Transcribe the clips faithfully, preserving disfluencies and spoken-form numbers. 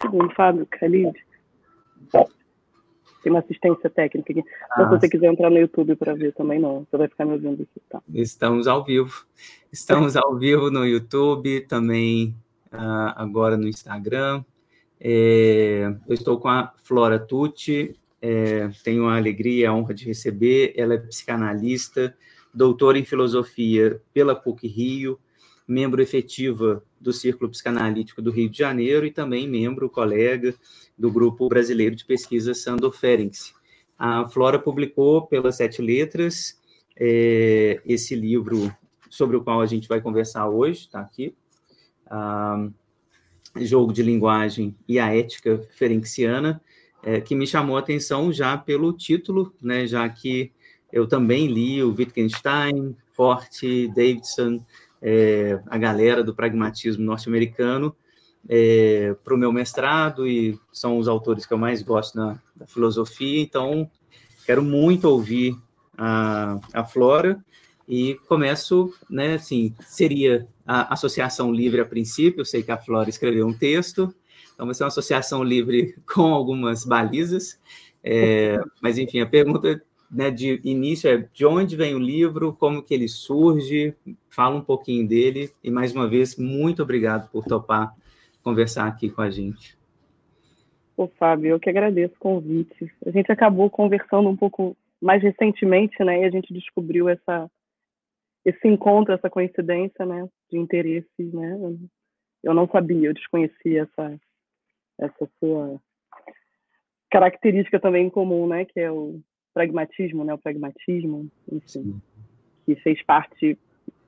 segundo, Fábio, Khalid. Tem uma assistência técnica aqui. Então, ah, se você quiser entrar no YouTube para ver também, não. Você vai ficar me ouvindo aqui, tá? Estamos ao vivo. Estamos ao vivo no YouTube, também uh, agora no Instagram. É, eu estou com a Flora Tucci, é, tenho a alegria e a honra de receber. Ela é psicanalista, doutora em filosofia pela PUC-Rio, membro efetiva do Círculo Psicanalítico do Rio de Janeiro e também membro, colega do Grupo Brasileiro de Pesquisa Sandor Ferenczi. A Flora publicou pelas Sete Letras é, esse livro sobre o qual a gente vai conversar hoje, está aqui, ah, Jogo de Linguagem e a Ética Ferenciana, é, que me chamou a atenção já pelo título, né, já que eu também li o Wittgenstein, Forte, Davidson, é, a galera do pragmatismo norte-americano, é, para o meu mestrado, e são os autores que eu mais gosto na, da filosofia, então quero muito ouvir a, a Flora, e começo, né, assim, seria a associação livre a princípio, eu sei que a Flora escreveu um texto, então vai ser uma associação livre com algumas balizas, é, mas enfim, a pergunta, né, de início é de onde vem o livro, como que ele surge, fala um pouquinho dele, e mais uma vez, muito obrigado por topar conversar aqui com a gente. Ô, Fábio, eu que agradeço o convite. A gente acabou conversando um pouco mais recentemente, né, e a gente descobriu essa, esse encontro, essa coincidência, né, de interesses, né, eu não sabia, eu desconhecia essa, essa sua característica também em comum, né, que é o pragmatismo, né, o pragmatismo, enfim, Sim. que fez parte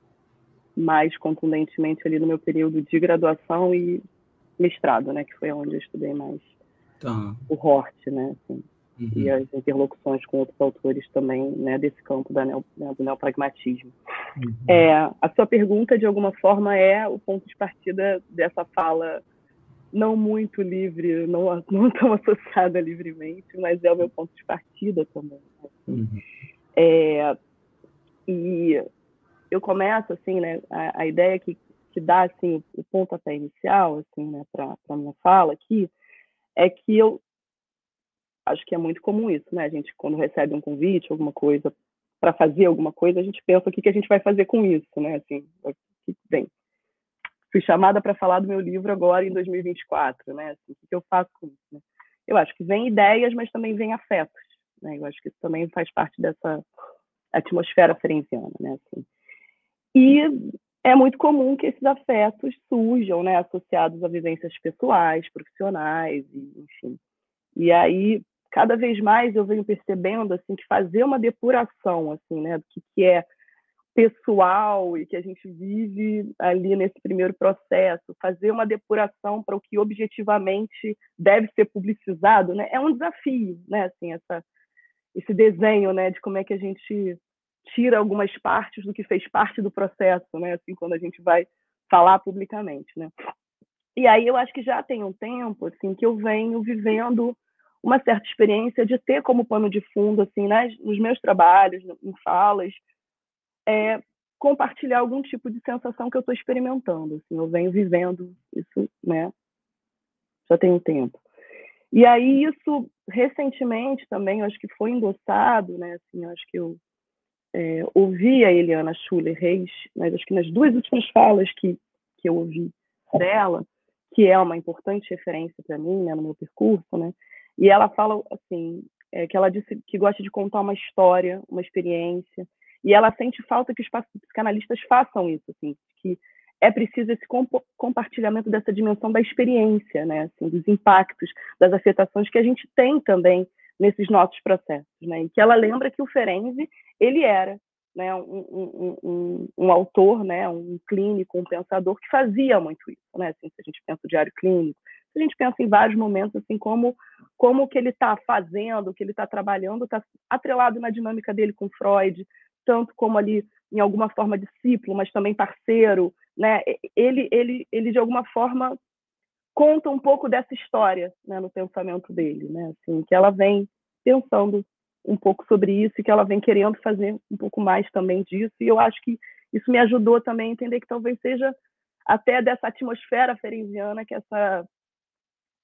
mais contundentemente ali no meu período de graduação e mestrado, né, que foi onde eu estudei mais tá. o Hort, né, assim, uhum. e as interlocuções com outros autores também, né, desse campo da neo, né, do neopragmatismo. Uhum. É, a sua pergunta, de alguma forma, é o ponto de partida dessa fala não muito livre, não, não tão associada livremente, mas é o meu ponto de partida também. Assim. Uhum. É, e eu começo, assim, né, a, a ideia que, que dá, assim, o pontapé inicial, assim, né, para a minha fala aqui, é que eu acho que é muito comum isso, né, a gente, quando recebe um convite, alguma coisa, para fazer alguma coisa, a gente pensa o que, que a gente vai fazer com isso, né, assim, bem, fui chamada para falar do meu livro agora em dois mil e vinte e quatro, né, assim, o que eu faço com isso, né? Eu acho que vem ideias, mas também vem afetos, né, eu acho que isso também faz parte dessa atmosfera ferenciana, né, assim. E é muito comum que esses afetos surjam, né, associados a vivências pessoais, profissionais, e, enfim. E aí, cada vez mais eu venho percebendo, assim, que fazer uma depuração, assim, né, do que, que é pessoal e que a gente vive ali nesse primeiro processo, fazer uma depuração para o que objetivamente deve ser publicizado, né, é um desafio, né, assim, essa, esse desenho, né, de como é que a gente tira algumas partes do que fez parte do processo, né, assim, quando a gente vai falar publicamente, né. E aí eu acho que já tem um tempo, assim, que eu venho vivendo uma certa experiência de ter como pano de fundo, assim, nas, nos meus trabalhos, em falas, é, compartilhar algum tipo de sensação que eu estou experimentando, assim, eu venho vivendo isso, né, já tem um tempo. E aí isso, recentemente também, eu acho que foi endossado, né, assim, eu acho que eu é, ouvi a Eliana Schuller Reis, mas acho que nas duas últimas falas que, que eu ouvi dela, que é uma importante referência para mim, né, no meu percurso, né, e ela fala, assim, é, que ela disse que gosta de contar uma história, uma experiência, e ela sente falta que os psicanalistas façam isso, assim, que é preciso esse comp- compartilhamento dessa dimensão da experiência, né, assim, dos impactos, das afetações que a gente tem também nesses nossos processos, né, e que ela lembra que o Ferenczi, ele era, né, um, um, um, um autor, né, um clínico, um pensador que fazia muito isso, né, assim, se a gente pensa o diário clínico, se a gente pensa em vários momentos, assim, como, como o que ele está fazendo, o que ele está trabalhando, está atrelado na dinâmica dele com Freud, tanto como ali, em alguma forma, discípulo, mas também parceiro, né, ele, ele, ele de alguma forma, conta um pouco dessa história, né, no pensamento dele, né, assim, que ela vem pensando um pouco sobre isso e que ela vem querendo fazer um pouco mais também disso, e eu acho que isso me ajudou também a entender que talvez seja até dessa atmosfera ferenciana que essa,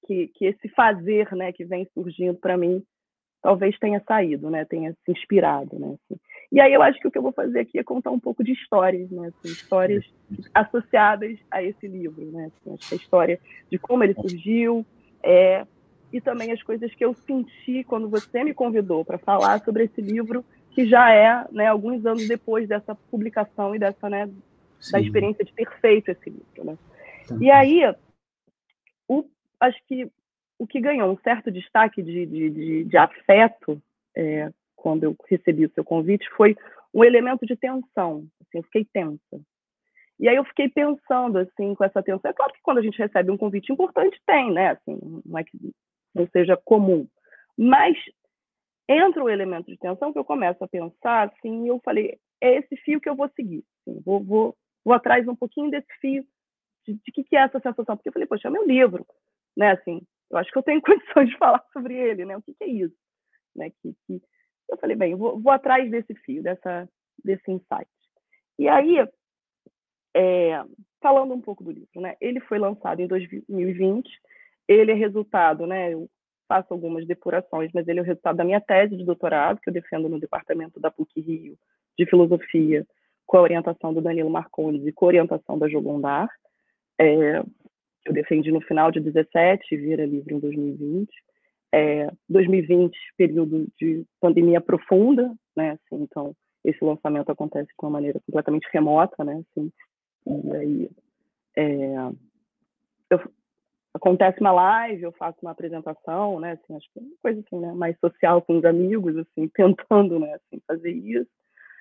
que, que esse fazer, né, que vem surgindo para mim, talvez tenha saído, né, tenha se inspirado, né, assim. E aí eu acho que o que eu vou fazer aqui é contar um pouco de histórias, né, assim, histórias associadas a esse livro, né, assim, acho que a história de como ele surgiu, é, e também as coisas que eu senti quando você me convidou para falar sobre esse livro, que já é, né, alguns anos depois dessa publicação e dessa, né, da experiência de ter feito esse livro, né. E aí, o, acho que o que ganhou um certo destaque de, de, de, de afeto, é, quando eu recebi o seu convite, foi um elemento de tensão. Assim, eu fiquei tensa. E aí eu fiquei pensando, assim, com essa tensão. É claro que quando a gente recebe um convite importante, tem, né? Assim, não é que não seja comum. Mas entra o elemento de tensão que eu começo a pensar, assim, e eu falei, é esse fio que eu vou seguir. Assim, vou, vou, vou atrás um pouquinho desse fio, de, de que, que é essa sensação. Porque eu falei, poxa, é meu livro, né? Assim, eu acho que eu tenho condições de falar sobre ele, né? O que, que é isso? Né? Que, que... Eu falei, bem, vou, vou atrás desse fio, dessa, desse insight. E aí, é, falando um pouco do livro, né? Ele foi lançado em dois mil e vinte, ele é resultado, né? Eu faço algumas depurações, mas ele é o resultado da minha tese de doutorado, que eu defendo no departamento da PUC Rio, de filosofia, com a orientação do Danilo Marcondes e com a orientação da Jo Gondar. É, eu defendi no final de dezessete, vira livro em dois mil e vinte. É, dois mil e vinte, período de pandemia profunda, né? Assim, então, esse lançamento acontece de uma maneira completamente remota, né? Assim, e aí, é, eu, acontece uma live, eu faço uma apresentação, né? Assim, acho que é uma coisa assim, né? Mais social com os amigos, assim, tentando, né? Assim, fazer isso.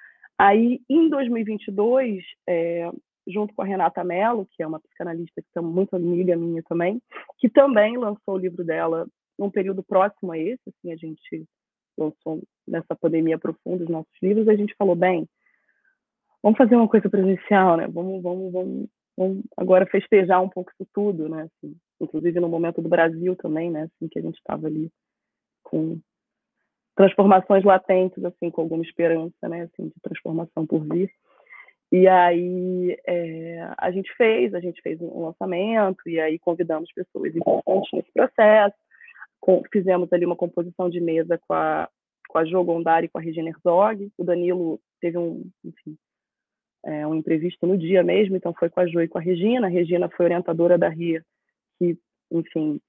Aí, em dois mil e vinte e dois, é, junto com a Renata Mello, que é uma psicanalista que é muito amiga minha também, que também lançou o livro dela num período próximo a esse, assim, a gente lançou nessa pandemia profunda os nossos livros, a gente falou, bem, vamos fazer uma coisa presencial, né? Vamos, vamos, vamos, vamos agora festejar um pouco isso tudo, né? Assim, inclusive no momento do Brasil também, né? Assim, que a gente estava ali com transformações latentes, assim, com alguma esperança, né? Assim, de transformação por vir. E aí é, a gente fez, a gente fez um lançamento e aí convidamos pessoas importantes nesse processo. Com, fizemos ali uma composição de mesa com a, com a Jo Gondar e com a Regina Herzog. O Danilo teve um, enfim, é, um imprevisto no dia mesmo, então foi com a Jo e com a Regina. A Regina foi orientadora da R I A, que, enfim,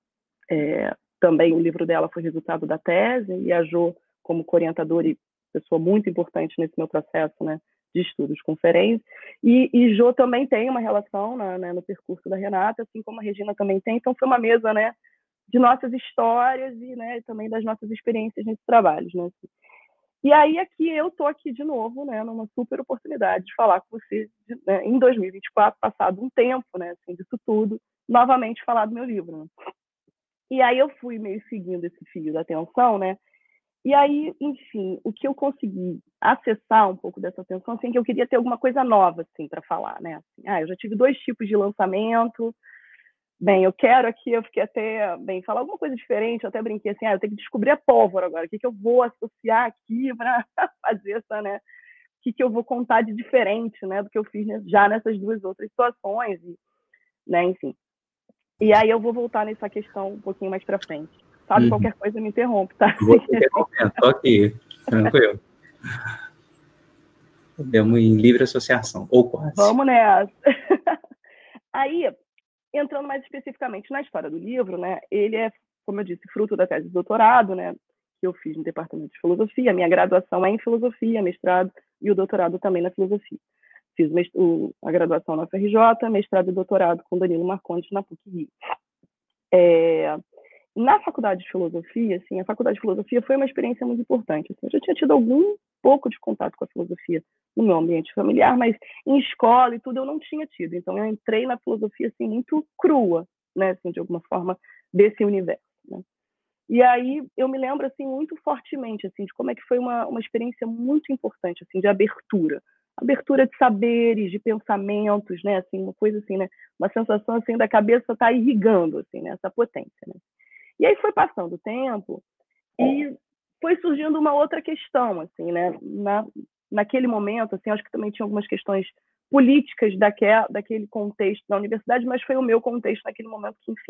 é, também o livro dela foi resultado da tese, e a Jo, como co-orientadora e pessoa muito importante nesse meu processo, né, de estudos com Ferenc. E, e Jo também tem uma relação na, né, no percurso da Renata, assim como a Regina também tem. Então foi uma mesa, né, de nossas histórias e, né, também das nossas experiências nesses trabalhos, né? E aí aqui eu tô aqui de novo, né, numa super oportunidade de falar com você, né, em dois mil e vinte e quatro, passado um tempo, né, assim, disso tudo, novamente falar do meu livro. Né? E aí eu fui meio seguindo esse fio da atenção, né? E aí, enfim, o que eu consegui acessar um pouco dessa atenção, assim, que eu queria ter alguma coisa nova, assim, para falar, né? Assim, ah, eu já tive dois tipos de lançamento. Bem, eu quero aqui, eu fiquei até, bem, falar alguma coisa diferente, eu até brinquei assim, ah, eu tenho que descobrir a pólvora agora, o que, que eu vou associar aqui para fazer essa, né? O que, que eu vou contar de diferente, né, do que eu fiz já nessas duas outras situações, e, né, enfim. E aí eu vou voltar nessa questão um pouquinho mais para frente. Sabe, uhum. Qualquer coisa me interrompe, tá? Vou te interromper, tô aqui, tranquilo. Podemos em livre associação, ou quase. Vamos nessa. Aí, entrando mais especificamente na história do livro, né, ele é, como eu disse, fruto da tese de doutorado, né, que eu fiz no departamento de filosofia. Minha graduação é em filosofia, mestrado, e o doutorado também na filosofia. Fiz o, a graduação na U F R J, mestrado e doutorado com Danilo Marcondes na PUC Rio. É, na faculdade de filosofia, assim, a faculdade de filosofia foi uma experiência muito importante. Assim, eu já tinha tido algum pouco de contato com a filosofia no meu ambiente familiar, mas em escola e tudo eu não tinha tido. Então eu entrei na filosofia assim muito crua, né, assim, de alguma forma desse universo, né? E aí eu me lembro assim muito fortemente assim de como é que foi uma uma experiência muito importante assim de abertura, abertura de saberes, de pensamentos, né, assim, uma coisa assim, né, uma sensação assim da cabeça tá irrigando assim, né, essa potência, né? E aí foi passando o tempo e foi surgindo uma outra questão, assim, né? Na, naquele momento, assim, acho que também tinha algumas questões políticas daquele, daquele contexto da universidade, mas foi o meu contexto naquele momento que, enfim,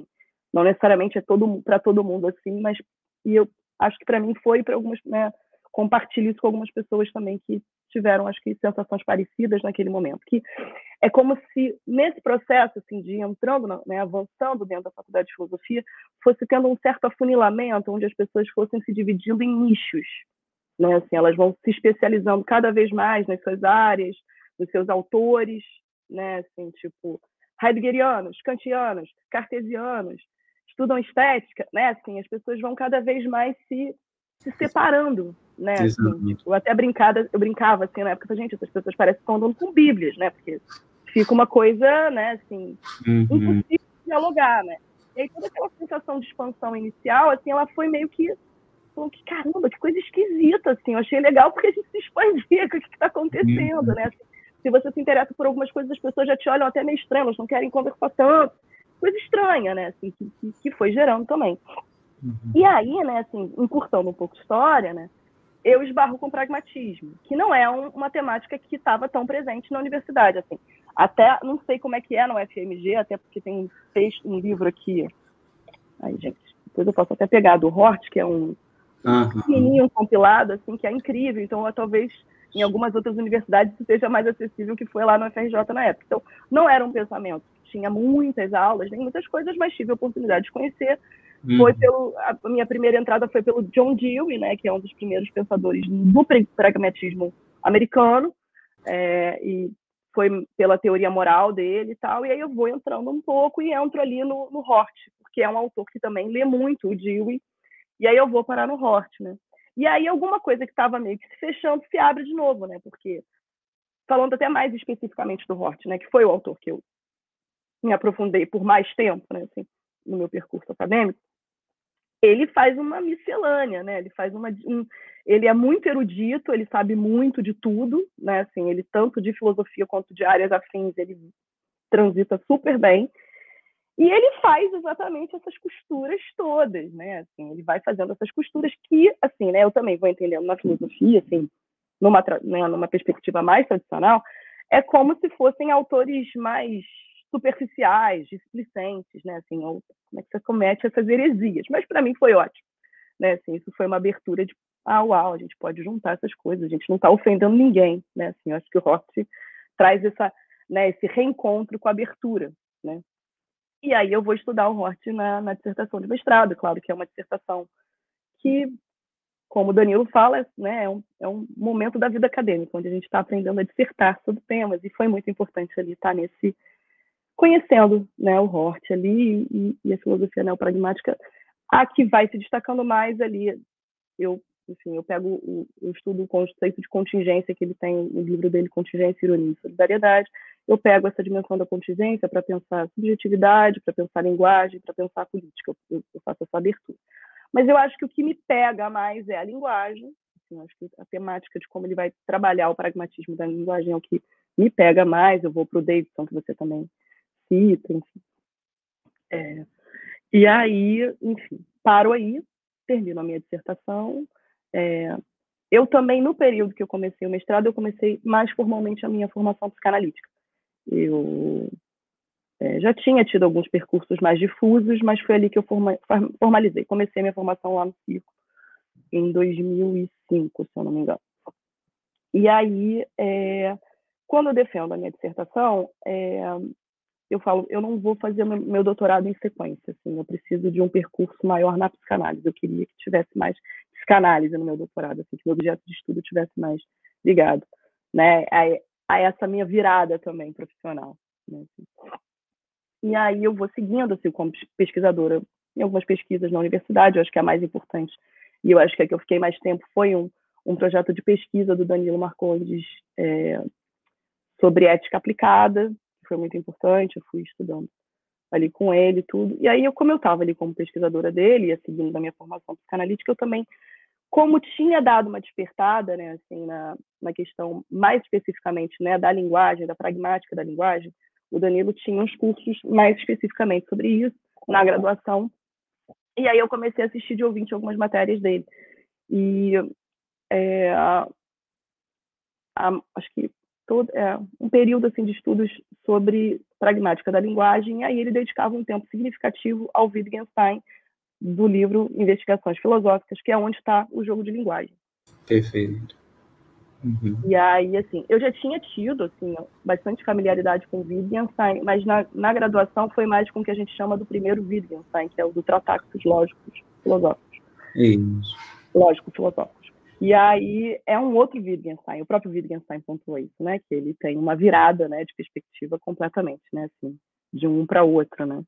Não necessariamente é todo, para todo mundo assim, mas e eu acho que para mim foi, para algumas, né, compartilho isso com algumas pessoas também que tiveram, acho que, sensações parecidas naquele momento, que é como se, nesse processo, assim, de entrando, né, avançando dentro da faculdade de filosofia, fosse tendo um certo afunilamento, onde as pessoas fossem se dividindo em nichos, né, assim, elas vão se especializando cada vez mais nas suas áreas, nos seus autores, né, assim, tipo, heideggerianos, kantianos, cartesianos, estudam estética, né, assim, as pessoas vão cada vez mais se, se separando, né, assim, tipo, eu até brincava, eu brincava, assim, na época, gente, essas pessoas parecem que estão andando com bíblias, né, porque fica uma coisa, né, assim, uhum. impossível de dialogar, né, e aí toda aquela sensação de expansão inicial, assim, ela foi meio que, que caramba, que coisa esquisita, assim, eu achei legal porque a gente se expandia, o que está acontecendo, uhum. né, assim, se você se interessa por algumas coisas, as pessoas já te olham até meio estranho, elas não querem conversar tanto, coisa estranha, né, assim, que, que, que foi gerando também. Uhum. E aí, né, assim, encurtando um pouco a história, né, eu esbarro com pragmatismo, que não é um, uma temática que estava tão presente na universidade, assim. Até, não sei como é que é no F M G, até porque tem um texto, um livro aqui, aí, gente, depois eu posso até pegar, do Hort, que é um pequenininho, um compilado, assim, que é incrível, então eu, talvez em algumas outras universidades isso seja mais acessível que foi lá no F R J na época. Então, não era um pensamento, tinha muitas aulas, nem muitas coisas, mas tive a oportunidade de conhecer. Uhum. Foi pelo, a minha primeira entrada foi pelo John Dewey, né, que é um dos primeiros pensadores do pragmatismo americano, é, e foi pela teoria moral dele e tal, e aí eu vou entrando um pouco e entro ali no, no Hort, porque é um autor que também lê muito o Dewey, e aí eu vou parar no Hort, né. E aí alguma coisa que estava meio que se fechando se abre de novo, né, porque, falando até mais especificamente do Hort, né, que foi o autor que eu me aprofundei por mais tempo, né, assim, no meu percurso acadêmico, ele faz uma miscelânea, né? Ele faz uma, um, ele é muito erudito, ele sabe muito de tudo, né? Assim, ele tanto de filosofia quanto de áreas afins, ele transita super bem. E ele faz exatamente essas costuras todas, né? Assim, ele vai fazendo essas costuras que, assim, né? Eu também vou entendendo na filosofia, assim, numa, né, numa perspectiva mais tradicional, é como se fossem autores mais superficiais, displicentes, né? Assim, ou, como é que você comete essas heresias? Mas para mim foi ótimo, né? Assim, isso foi uma abertura de, ah, uau, a gente pode juntar essas coisas, a gente não está ofendendo ninguém, né? Assim, eu acho que o Hort traz essa, né, esse reencontro com a abertura, né? E aí eu vou estudar o Hort na, na dissertação de mestrado, claro que é uma dissertação que, como o Danilo fala, né, é um, é um momento da vida acadêmica, onde a gente está aprendendo a dissertar sobre temas, e foi muito importante ali estar nesse, conhecendo, né, o Hort ali e, e a filosofia neopragmática, a que vai se destacando mais ali. Eu, enfim, eu pego, o, eu estudo o conceito de contingência que ele tem no livro dele, Contingência, Ironia e Solidariedade. Eu pego essa dimensão da contingência para pensar subjetividade, para pensar linguagem, para pensar política. Eu, eu faço essa abertura. Mas eu acho que o que me pega mais é a linguagem. Assim, acho que a temática de como ele vai trabalhar o pragmatismo da linguagem é o que me pega mais. Eu vou para o Davidson, que você também cita, enfim. É, e aí, enfim, paro aí, termino a minha dissertação. É, eu também, no período que eu comecei o mestrado, eu comecei mais formalmente a minha formação psicanalítica. Eu é, já tinha tido alguns percursos mais difusos, mas foi ali que eu forma, formalizei. Comecei minha formação lá no Circo em dois mil e cinco, se eu não me engano. E aí, é, quando eu defendo a minha dissertação, é, eu falo, eu não vou fazer meu doutorado em sequência, assim, eu preciso de um percurso maior na psicanálise. Eu queria que tivesse mais psicanálise no meu doutorado, assim, que o objeto de estudo tivesse mais ligado, né, a, a essa minha virada também profissional, né, assim. E aí eu vou seguindo, assim, como pesquisadora em algumas pesquisas na universidade. Eu acho que a mais importante, e eu acho que a que eu fiquei mais tempo, foi um, um projeto de pesquisa do Danilo Marcondes é, sobre ética aplicada, que foi muito importante. Eu fui estudando ali com ele tudo. E aí, eu, como eu estava ali como pesquisadora dele, e seguindo da minha formação psicanalítica, eu também, como tinha dado uma despertada, né, assim, na, na questão mais especificamente, né, da linguagem, da pragmática da linguagem, o Danilo tinha uns cursos mais especificamente sobre isso, na graduação, e aí eu comecei a assistir de ouvinte algumas matérias dele. E é, a, a, acho que todo, é, um período assim, de estudos sobre pragmática da linguagem, e aí ele dedicava um tempo significativo ao Wittgenstein, do livro Investigações Filosóficas, que é onde está o jogo de linguagem. Perfeito. Uhum. E aí, assim, eu já tinha tido, assim, bastante familiaridade com Wittgenstein, mas na, na graduação foi mais com o que a gente chama do primeiro Wittgenstein, que é o do Tratados Lógicos Filosóficos. Isso. Lógico-filosóficos. E aí é um outro Wittgenstein, o próprio Wittgenstein pontuou isso, né, que ele tem uma virada, né, de perspectiva completamente, né, assim, de um para outro, né.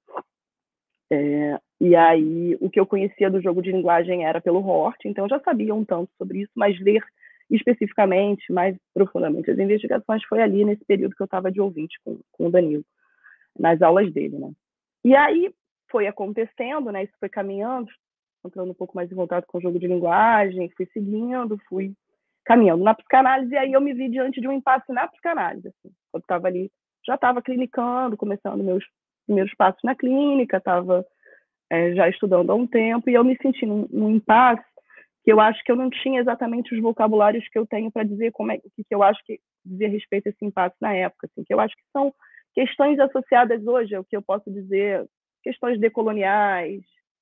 É, e aí o que eu conhecia do jogo de linguagem era pelo Hort, então eu já sabia um tanto sobre isso, mas ler especificamente, mais profundamente, as investigações foi ali nesse período que eu estava de ouvinte com, com o Danilo, nas aulas dele, né. E aí foi acontecendo, né, isso foi caminhando, entrando um pouco mais em contato com o jogo de linguagem, fui seguindo, fui caminhando na psicanálise, e aí eu me vi diante de um impasse na psicanálise, assim, eu estava ali, já estava clinicando, começando meus primeiros passos na clínica, estava é, já estudando há um tempo, e eu me senti num, num impasse que eu acho que eu não tinha exatamente os vocabulários que eu tenho para dizer como é, o que, que eu acho que dizia respeito a esse impasse na época, assim, que eu acho que são questões associadas hoje, o que eu posso dizer, questões decoloniais,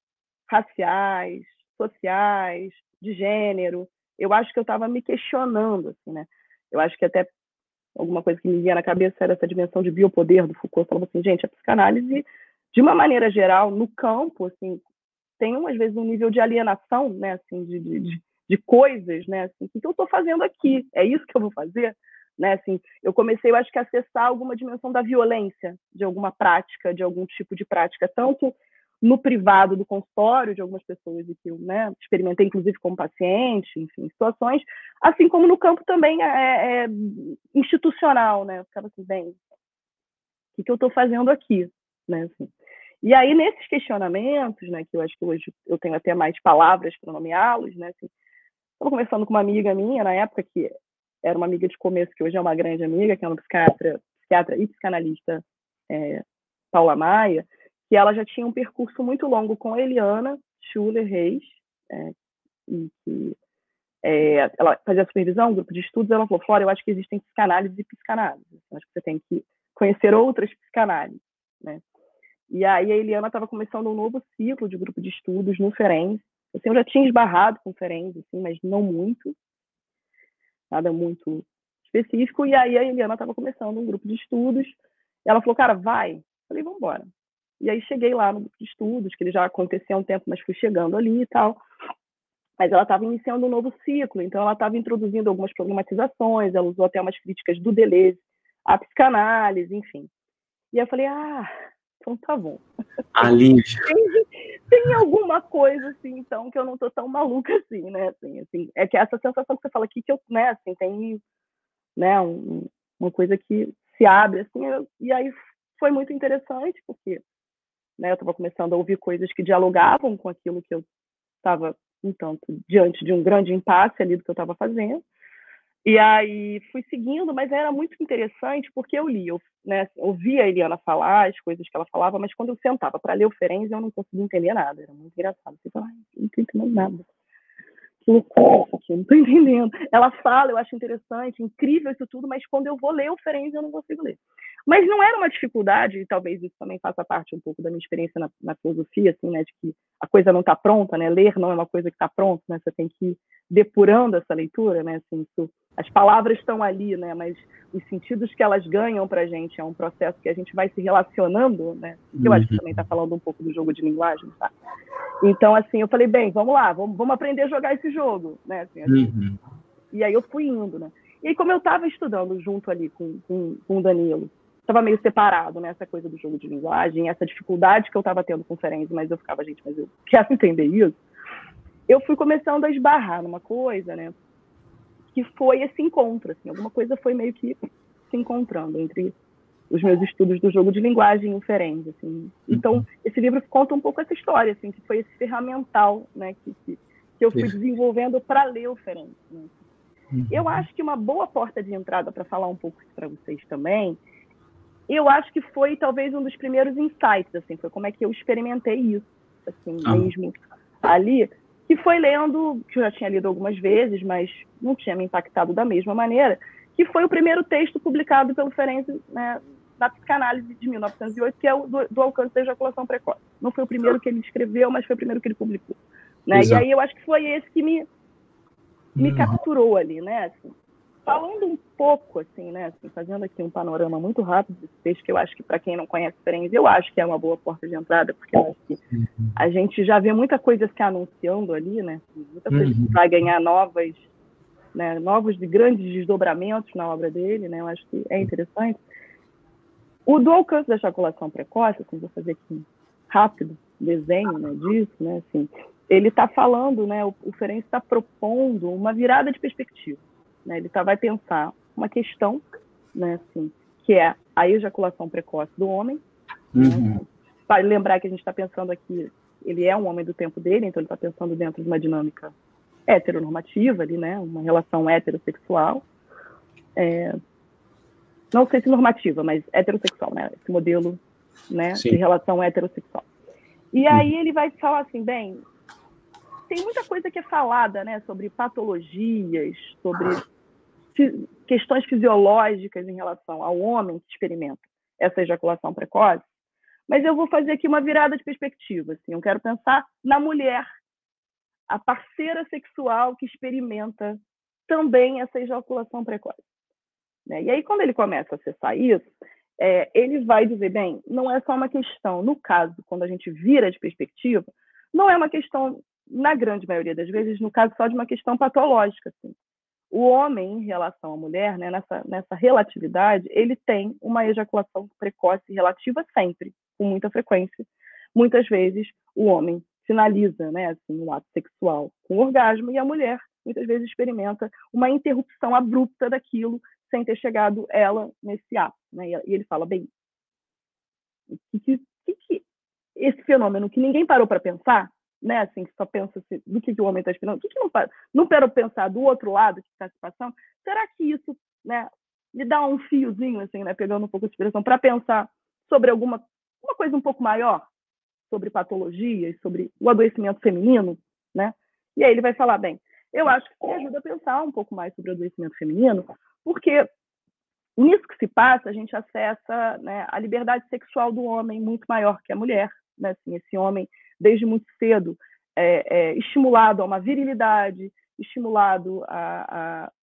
raciais, sociais, de gênero. Eu acho que eu estava me questionando, assim, né? Eu acho que até alguma coisa que me vinha na cabeça era essa dimensão de biopoder do Foucault, falando assim, gente, a psicanálise, de uma maneira geral, no campo, assim, tem, às vezes, um nível de alienação, né, assim, de, de, de coisas, né, assim, o que eu estou fazendo aqui? É isso que eu vou fazer? Né, assim, eu comecei, eu acho que, a acessar alguma dimensão da violência, de alguma prática, de algum tipo de prática, tanto no privado do consultório de algumas pessoas e que eu, né, experimentei, inclusive, como paciente, enfim, situações, assim como no campo também é, é institucional, né, eu ficava assim, bem, o que, que eu estou fazendo aqui, né, assim. E aí, nesses questionamentos, né, que eu acho que hoje eu tenho até mais palavras para nomeá-los, né, assim, estava conversando com uma amiga minha, na época, que era uma amiga de começo, que hoje é uma grande amiga, que é uma psiquiatra, psiquiatra e psicanalista, é, Paula Maia, que ela já tinha um percurso muito longo com a Eliana Schuller Reis, é, e que é, ela fazia supervisão, um grupo de estudos, ela falou, Flora, eu acho que existem psicanálise e psicanálise, eu acho que você tem que conhecer outras psicanálises, né? E aí a Eliana estava começando um novo ciclo de grupo de estudos no Ferenc. Assim, eu já tinha esbarrado com o Ferenc, assim, mas não muito, nada muito específico. E aí a Eliana estava começando um grupo de estudos. Ela falou, cara, vai. Eu falei, vamos embora. E aí cheguei lá no grupo de estudos, que ele já acontecia há um tempo, mas fui chegando ali e tal. Mas ela estava iniciando um novo ciclo, então ela estava introduzindo algumas problematizações, ela usou até umas críticas do Deleuze à psicanálise, enfim. E aí eu falei, ah, então tá bom. Alívio. Tem, tem alguma coisa, assim, então, que eu não tô tão maluca assim, né? Assim, assim, é que essa sensação que você fala aqui, que eu, né, assim, tem, né, um, uma coisa que se abre, assim, eu, e aí foi muito interessante, porque, né, eu estava começando a ouvir coisas que dialogavam com aquilo que eu estava, um tanto, diante de um grande impasse ali do que eu estava fazendo. E aí fui seguindo, mas era muito interessante porque eu li, eu, né, ouvia a Eliana falar, as coisas que ela falava, mas quando eu sentava para ler o Ferenc, eu não conseguia entender nada, era muito engraçado. Eu falava, não estou entendendo nada. Que loucura isso aqui, não estou entendendo. Ela fala, eu acho interessante, incrível isso tudo, mas quando eu vou ler o Ferenc, eu não consigo ler. Mas não era uma dificuldade, e talvez isso também faça parte um pouco da minha experiência na, na filosofia, assim, né, de que a coisa não está pronta, né, ler não é uma coisa que está pronta, né, você tem que ir depurando essa leitura, né, assim, isso, as palavras estão ali, né, mas os sentidos que elas ganham para a gente é um processo que a gente vai se relacionando, né, que eu acho que também está falando um pouco do jogo de linguagem, tá? Então, assim, eu falei, bem, vamos lá, vamos, vamos aprender a jogar esse jogo, né, assim, assim. Uhum. E aí eu fui indo, né, e aí como eu estava estudando junto ali com, com, com o Danilo, estava meio separado, né, essa coisa do jogo de linguagem, essa dificuldade que eu estava tendo com o Ferenc, mas eu ficava, gente, mas eu quero entender isso. Eu fui começando a esbarrar numa coisa, né, que foi esse encontro, assim, alguma coisa foi meio que se encontrando entre os meus estudos do jogo de linguagem e o Ferenc, assim. Então, esse livro conta um pouco essa história, assim, que foi esse ferramental, né, que, que, que eu fui desenvolvendo para ler o Ferenc, né. Uhum. Eu acho que uma boa porta de entrada para falar um pouco para vocês também, eu acho que foi talvez um dos primeiros insights, assim, foi como é que eu experimentei isso, assim, ah. mesmo ali, que foi lendo, que eu já tinha lido algumas vezes, mas não tinha me impactado da mesma maneira, que foi o primeiro texto publicado pelo Ferenc, né, na psicanálise de mil novecentos e oito, que é o do, do alcance da ejaculação precoce. Não foi o primeiro que ele escreveu, mas foi o primeiro que ele publicou. Né? E aí eu acho que foi esse que me, me uhum. capturou ali, né? Assim, falando um pouco, assim, né? Assim, fazendo aqui um panorama muito rápido desse texto, que eu acho que, para quem não conhece Ferenczi, eu acho que é uma boa porta de entrada, porque eu acho que a gente já vê muita coisa se anunciando ali, né? Muita coisa que vai ganhar novas, né? Novos e grandes desdobramentos na obra dele, né? Eu acho que é interessante. O do alcance da ejaculação precoce, assim, vou fazer aqui um rápido desenho, né, disso, né? Assim, ele está falando, né? O, o Ferenczi está propondo uma virada de perspectiva. Né, ele tá, vai pensar uma questão, né, assim, que é a ejaculação precoce do homem. Uhum. Né, para lembrar que a gente está pensando aqui, ele é um homem do tempo dele, então ele está pensando dentro de uma dinâmica heteronormativa, ali, né, uma relação heterossexual. É, não sei se normativa, mas heterossexual, né, esse modelo, né, de relação heterossexual. E aí ele vai falar assim, bem, tem muita coisa que é falada, né, sobre patologias, sobre fi- questões fisiológicas em relação ao homem que experimenta essa ejaculação precoce, mas eu vou fazer aqui uma virada de perspectiva. Assim, eu quero pensar na mulher, a parceira sexual que experimenta também essa ejaculação precoce. Né? E aí, quando ele começa a acessar isso, é, ele vai dizer, bem, não é só uma questão, no caso, quando a gente vira de perspectiva, não é uma questão, na grande maioria das vezes, no caso só de uma questão patológica. Assim. O homem, em relação à mulher, né, nessa, nessa relatividade, ele tem uma ejaculação precoce relativa sempre, com muita frequência. Muitas vezes, o homem finaliza, né, assim, o ato sexual com orgasmo, e a mulher, muitas vezes, experimenta uma interrupção abrupta daquilo, sem ter chegado ela nesse ato. Né? E ele fala, bem, que, que, que esse fenômeno que ninguém parou para pensar, né, assim, que só pensa assim, do que, que o homem está esperando, o que, que não, não parou para pensar do outro lado que está se passando, será que isso, né, me dá um fiozinho, assim, né, pegando um pouco de inspiração, para pensar sobre alguma uma coisa um pouco maior, sobre patologias, sobre o adoecimento feminino, né? E aí ele vai falar, bem, eu acho que me ajuda a pensar um pouco mais sobre o adoecimento feminino, porque nisso que se passa, a gente acessa, né, a liberdade sexual do homem muito maior que a mulher, né? Assim, esse homem, desde muito cedo, é, é estimulado a uma virilidade, estimulado a, a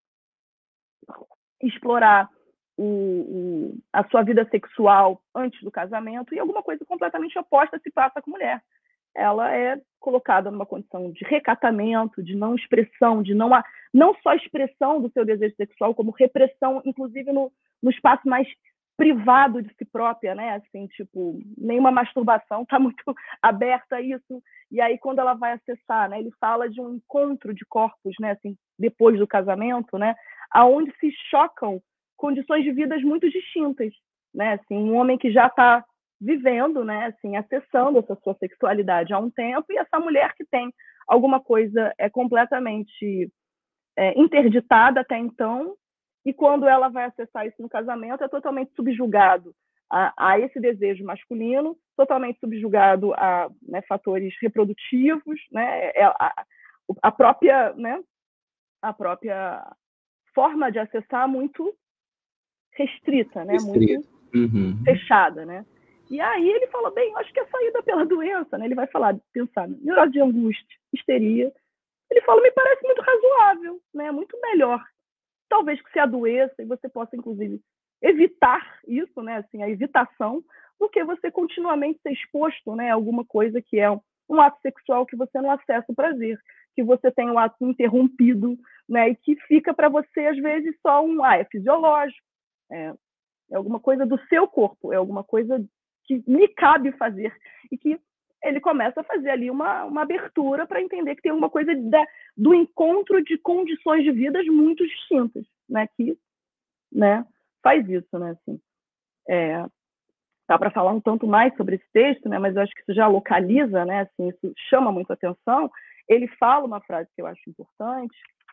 explorar o, o, a sua vida sexual antes do casamento, e alguma coisa completamente oposta se passa com a mulher. Ela é colocada numa condição de recatamento, de não expressão, de não, não só expressão do seu desejo sexual, como repressão, inclusive no, no espaço mais privado de si própria, né? Assim, tipo, nenhuma masturbação está muito aberta a isso. E aí, quando ela vai acessar, né? Ele fala de um encontro de corpos, né? Assim, depois do casamento, né? Aonde se chocam condições de vidas muito distintas, né? Assim, um homem que já está vivendo, né, assim, acessando essa sua sexualidade há um tempo, e essa mulher que tem alguma coisa é completamente é, interditada até então, e quando ela vai acessar isso no casamento, é totalmente subjugado a, a esse desejo masculino, totalmente subjugado a, né, fatores reprodutivos, né, a, a própria, né, a própria forma de acessar muito restrita, né, muito uhum. fechada, né. E aí ele fala, bem, acho que é saída pela doença, né? Ele vai falar, pensar, neurose de angústia, histeria. Ele fala, me parece muito razoável, né? Muito melhor. Talvez que se adoeça e você possa, inclusive, evitar isso, né? Assim, a evitação, do que você continuamente ser exposto, né, a alguma coisa que é um, um ato sexual que você não acessa o prazer, que você tem um ato interrompido, né? E que fica para você, às vezes, só um, ah, é fisiológico, é, é alguma coisa do seu corpo, é alguma coisa que me cabe fazer, e que ele começa a fazer ali uma, uma abertura para entender que tem uma coisa da, do encontro de condições de vidas muito distintas, né, que, né, faz isso, né, assim. É, dá para falar um tanto mais sobre esse texto, né, mas eu acho que isso já localiza, né, assim, isso chama muito atenção. Ele fala uma frase que eu acho importante,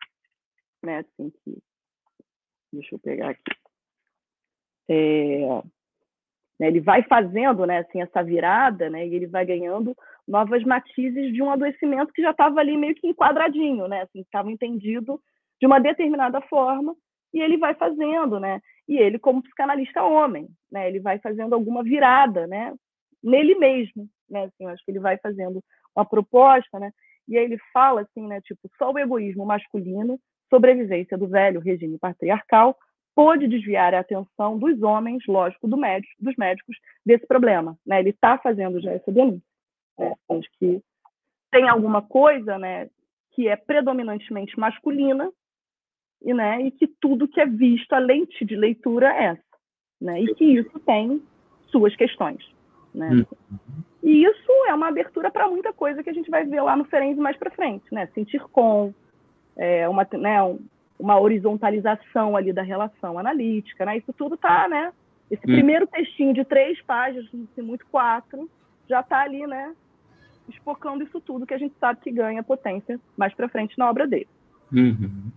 né, assim, que, deixa eu pegar aqui, é, ele vai fazendo, né, assim, essa virada, né, e ele vai ganhando novas matizes de um adoecimento que já estava ali meio que enquadradinho, né, assim, estava entendido de uma determinada forma, e ele vai fazendo, né. E ele, como psicanalista homem, né, ele vai fazendo alguma virada, né, nele mesmo, né, assim, eu acho que ele vai fazendo uma proposta, né, e aí ele fala assim, né, tipo, só o egoísmo masculino, sobrevivência do velho regime patriarcal, pôde desviar a atenção dos homens, lógico, do médico, dos médicos, desse problema, né, ele está fazendo já essa denúncia, né, acho que tem alguma coisa, né, que é predominantemente masculina, e, né, e que tudo que é visto, a lente de leitura é essa, né, e que isso tem suas questões, né. Hum. E isso é uma abertura para muita coisa que a gente vai ver lá no Ferenczi mais para frente, né, sentir com, é, uma, né, uma horizontalização ali da relação analítica, né, isso tudo está, né, esse hum. primeiro textinho de três páginas, muito quatro, já está ali, né, espocando isso tudo que a gente sabe que ganha potência mais para frente na obra dele. Uhum.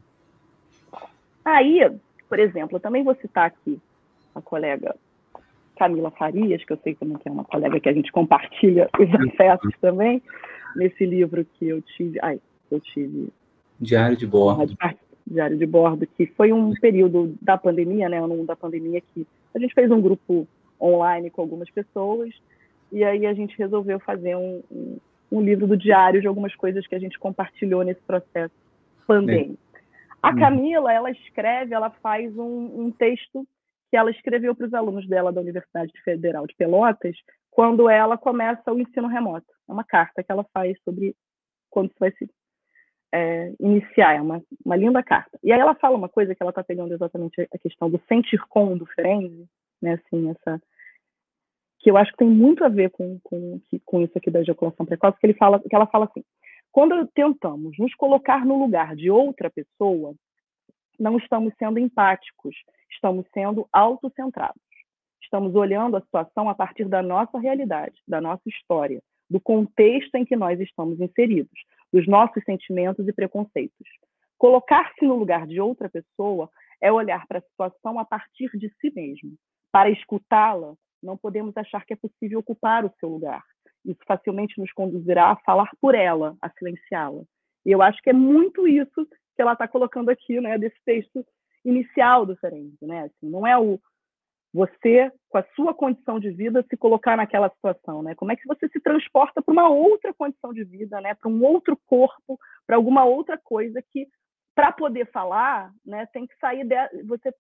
Aí, por exemplo, eu também vou citar aqui a colega Camila Farias, que eu sei também que é uma colega que a gente compartilha os afetos também, nesse livro que eu tive... Ai, eu tive... Diário de Bordo. Diário de Bordo, que foi um período da pandemia, né, ano da pandemia, que a gente fez um grupo online com algumas pessoas, e aí a gente resolveu fazer um, um, um livro do diário de algumas coisas que a gente compartilhou nesse processo pandêmico. É. A Camila, ela escreve, ela faz um, um texto que ela escreveu para os alunos dela da Universidade Federal de Pelotas, quando ela começa o ensino remoto. É uma carta que ela faz sobre quando isso vai se é, iniciar, é uma, uma linda carta. E aí ela fala uma coisa que ela está pegando exatamente a questão do sentir com do Ferenczi, né, assim, essa, que eu acho que tem muito a ver com, com, com isso aqui da ejaculação precoce, que, ele fala, que ela fala assim: quando tentamos nos colocar no lugar de outra pessoa, não estamos sendo empáticos, estamos sendo autocentrados. Estamos olhando a situação a partir da nossa realidade, da nossa história, do contexto em que nós estamos inseridos, dos nossos sentimentos e preconceitos. Colocar-se no lugar de outra pessoa é olhar para a situação a partir de si mesmo. Para escutá-la, não podemos achar que é possível ocupar o seu lugar. Isso facilmente nos conduzirá a falar por ela, a silenciá-la. E eu acho que é muito isso que ela está colocando aqui, né, desse texto inicial do Ferenczi, né? Assim, não é o você, com a sua condição de vida, se colocar naquela situação, né? Como é que você se transporta para uma outra condição de vida, né? Para um outro corpo, para alguma outra coisa que, para poder falar, né, tem que sair de você,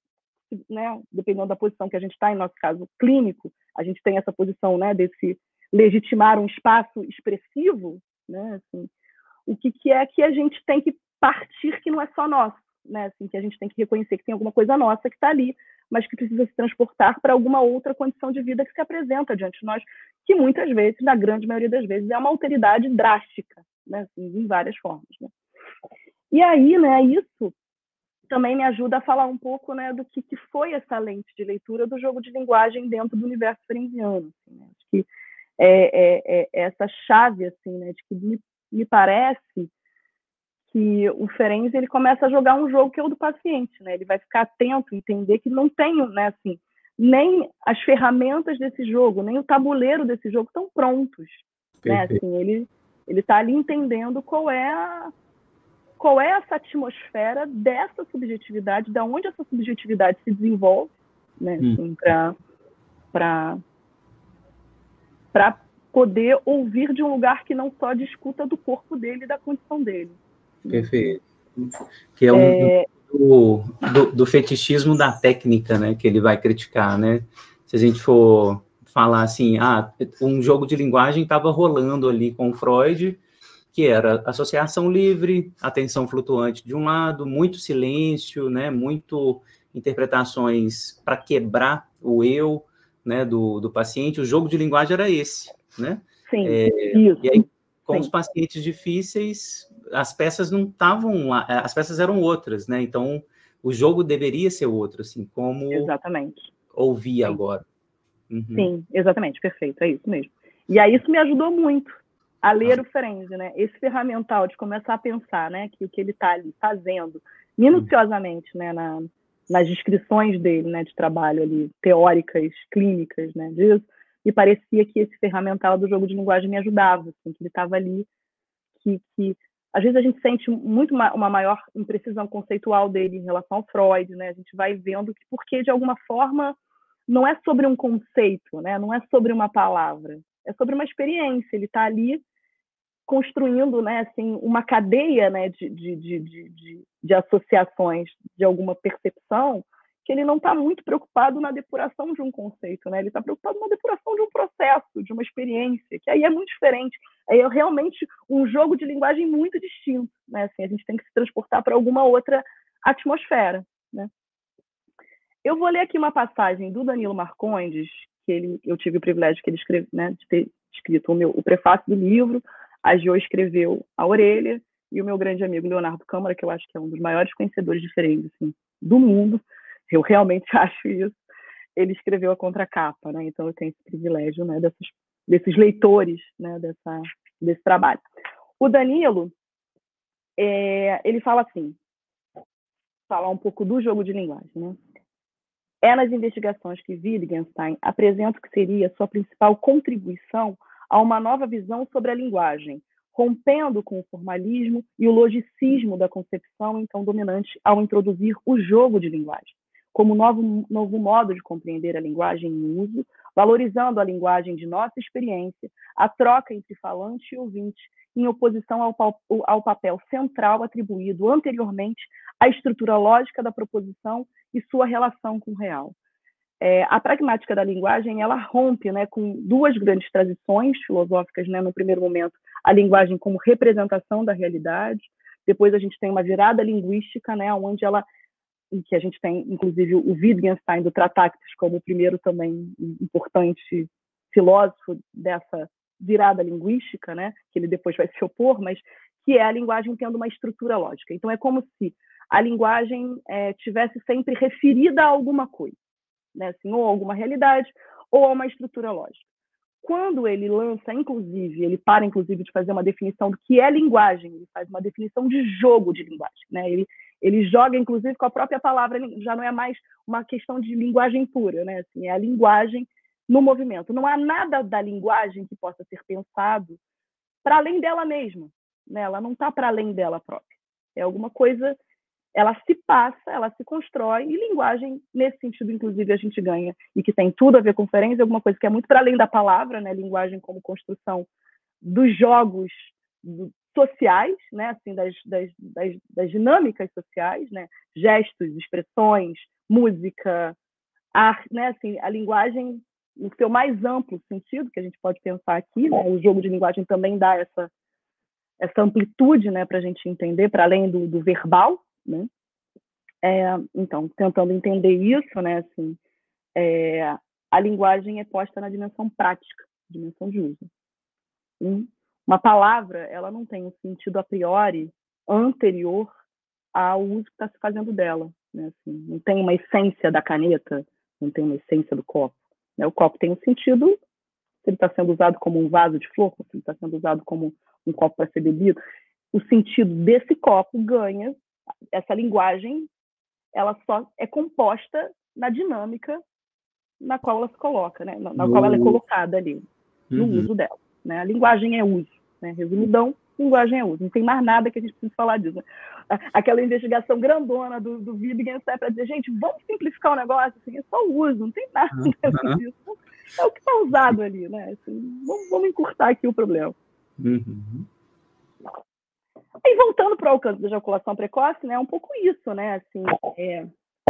né? Dependendo da posição que a gente está, em nosso caso clínico, a gente tem essa posição, né, desse legitimar um espaço expressivo, né? Assim, o que, que é que a gente tem que partir que não é só nosso, né? Assim, que a gente tem que reconhecer que tem alguma coisa nossa que está ali, mas que precisa se transportar para alguma outra condição de vida que se apresenta diante de nós, que muitas vezes, na grande maioria das vezes, é uma alteridade drástica, né? Assim, em várias formas, né? E aí, né, isso também me ajuda a falar um pouco, né, do que, que foi essa lente de leitura do jogo de linguagem dentro do universo ferenciano. Assim, né? Acho que é, é, é essa chave, assim, né, de que me, me parece que o Ferenczi, ele começa a jogar um jogo que é o do paciente, né? Ele vai ficar atento, entender que não tem, né, assim, nem as ferramentas desse jogo, nem o tabuleiro desse jogo estão prontos, né? Assim, ele ele está ali entendendo qual é a qual é essa atmosfera dessa subjetividade, de onde essa subjetividade se desenvolve, né? Assim, para para para poder ouvir de um lugar que não só discuta do corpo dele e da condição dele. Perfeito. Que é um, é... um do, do fetichismo da técnica, né, que ele vai criticar, né? Se a gente for falar assim, ah, um jogo de linguagem estava rolando ali com o Freud, que era associação livre, atenção flutuante de um lado, muito silêncio, né, muito interpretações para quebrar o eu, né, do, do paciente. O jogo de linguagem era esse, né? Sim, é, isso. E aí, com Sim. os pacientes difíceis, as peças não estavam lá, as peças eram outras, né? Então, o jogo deveria ser outro, assim, como exatamente. ouvi Sim. agora. Uhum. Sim, exatamente, perfeito, é isso mesmo. E aí isso me ajudou muito a ler ah. o Ferenczi, né? Esse ferramental de começar a pensar, né, que o que ele está ali fazendo minuciosamente, né, na, nas descrições dele, né, de trabalho ali, teóricas, clínicas, né, disso, e parecia que esse ferramental do jogo de linguagem me ajudava, assim, que ele estava ali, que, que às vezes a gente sente muito uma, uma maior imprecisão conceitual dele em relação ao Freud, né? A gente vai vendo que, porque, de alguma forma, não é sobre um conceito, né? Não é sobre uma palavra, é sobre uma experiência. Ele está ali construindo, né, assim, uma cadeia, né, de, de, de, de, de associações de alguma percepção, que ele não está muito preocupado na depuração de um conceito, né? Ele está preocupado na depuração de um processo, de uma experiência, que aí é muito diferente. Aí é realmente um jogo de linguagem muito distinto, né? Assim, a gente tem que se transportar para alguma outra atmosfera, né? Eu vou ler aqui uma passagem do Danilo Marcondes, que ele, eu tive o privilégio que ele escreve, né, de ter escrito o, meu, o prefácio do livro. A Jo escreveu A Orelha, e o meu grande amigo Leonardo Câmara, que eu acho que é um dos maiores conhecedores de Ferenczi, assim, do mundo, eu realmente acho isso, ele escreveu a contracapa, né? Então eu tenho esse privilégio, né, desses, desses leitores, né, dessa, desse trabalho. O Danilo, é, ele fala assim, falar um pouco do jogo de linguagem, né? É nas investigações que Wittgenstein apresenta o que seria sua principal contribuição a uma nova visão sobre a linguagem, rompendo com o formalismo e o logicismo da concepção então dominante ao introduzir o jogo de linguagem, como novo, novo modo de compreender a linguagem em uso, valorizando a linguagem de nossa experiência, a troca entre falante e ouvinte, em oposição ao, ao papel central atribuído anteriormente à estrutura lógica da proposição e sua relação com o real. É, a pragmática da linguagem, ela rompe, né, com duas grandes tradições filosóficas, né, no primeiro momento, a linguagem como representação da realidade, depois a gente tem uma virada linguística, né, onde ela, em que a gente tem, inclusive, o Wittgenstein do Tratatis como o primeiro também importante filósofo dessa virada linguística, né, que ele depois vai se opor, mas que é a linguagem tendo uma estrutura lógica. Então, é como se a linguagem é, tivesse sempre referida a alguma coisa, né, assim, ou a alguma realidade, ou a uma estrutura lógica. Quando ele lança, inclusive, ele para, inclusive, de fazer uma definição do que é linguagem, ele faz uma definição de jogo de linguagem, né? Ele, ele joga, inclusive, com a própria palavra, já não é mais uma questão de linguagem pura, né? Assim, é a linguagem no movimento. Não há nada da linguagem que possa ser pensado para além dela mesma, né? Ela não está para além dela própria. É alguma coisa, ela se passa, ela se constrói, e linguagem, nesse sentido, inclusive, a gente ganha, e que tem tudo a ver com Ferenczi, alguma coisa que é muito para além da palavra, né? Linguagem como construção dos jogos sociais, né? Assim, das, das, das, das dinâmicas sociais, né? Gestos, expressões, música, arte, né? Assim, a linguagem no seu mais amplo sentido, que a gente pode pensar aqui, né? O jogo de linguagem também dá essa, essa amplitude, né, para a gente entender, para além do, do verbal, né? É, então, tentando entender isso, né, assim, é, a linguagem é posta na dimensão prática, dimensão de uso. Hum? Uma palavra, ela não tem um sentido a priori anterior ao uso que está se fazendo dela, né? Assim, não tem uma essência da caneta, não tem uma essência do copo, né? O copo tem um sentido, se ele está sendo usado como um vaso de flor, se ele está sendo usado como um copo para ser bebido, o sentido desse copo ganha, essa linguagem, ela só é composta na dinâmica na qual ela se coloca, né? na, na qual ela é colocada ali, no uhum. uso dela. Né? A linguagem é uso, né? Resumidão, linguagem é uso. Não tem mais nada que a gente precisa falar disso. Né? Aquela investigação grandona do, do Wittgenstein para dizer, gente, vamos simplificar o negócio, assim, é só o uso, não tem nada uhum. disso. É o que está usado ali, né? Assim, vamos, vamos encurtar aqui o problema. Uhum. E voltando para o alcance da ejaculação precoce, né, é um pouco isso, né, assim, é,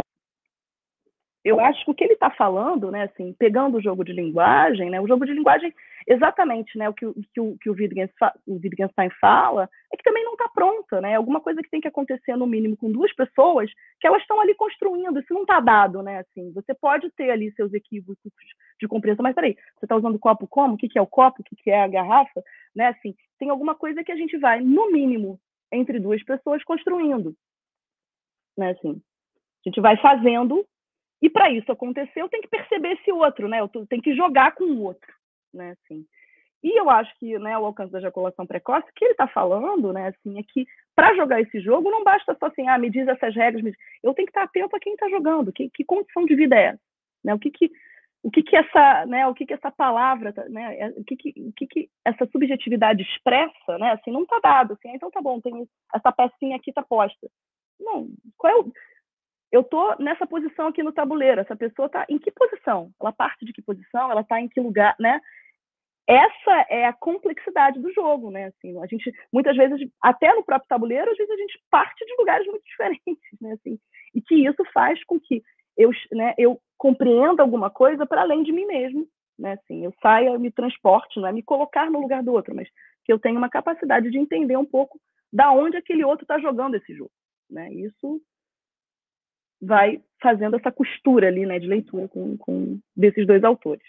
eu acho que o que ele está falando, né, assim, pegando o jogo de linguagem, né, o jogo de linguagem, exatamente, né, o que, que, o, que o, Wittgenstein, o Wittgenstein fala, é que também não está pronta, né, alguma coisa que tem que acontecer, no mínimo, com duas pessoas, que elas estão ali construindo, isso não está dado, né, assim, você pode ter ali seus equívocos de compreensão, mas peraí, você está usando o copo como? O que, que é o copo? O que, que é a garrafa? Né, assim, tem alguma coisa que a gente vai, no mínimo, entre duas pessoas construindo, né, assim, a gente vai fazendo, e para isso acontecer, eu tenho que perceber esse outro, né, eu tenho que jogar com o outro, né, assim, e eu acho que, né, o alcance da ejaculação precoce, o que ele está falando, né, assim, é que para jogar esse jogo não basta só assim, ah, me diz essas regras, me diz... eu tenho que estar atento a quem está jogando, que, que condição de vida é essa, né, o que que, o que que essa, né, o que que essa palavra, né, o que que, o que que essa subjetividade expressa, né, assim, não está dado, assim, então tá bom, tem essa pecinha aqui tá posta. Não, qual é o... Eu tô nessa posição aqui no tabuleiro, essa pessoa tá em que posição? Ela parte de que posição? Ela tá em que lugar, né? Essa é a complexidade do jogo, né? Assim, a gente, muitas vezes, até no próprio tabuleiro, às vezes a gente parte de lugares muito diferentes, né? Assim, e que isso faz com que eu, né, eu compreenda alguma coisa para além de mim mesmo, né? Assim, eu saia, eu me transporte, não é me colocar no lugar do outro, mas que eu tenha uma capacidade de entender um pouco da onde aquele outro está jogando esse jogo, né? Isso vai fazendo essa costura ali, né, de leitura com, com desses dois autores.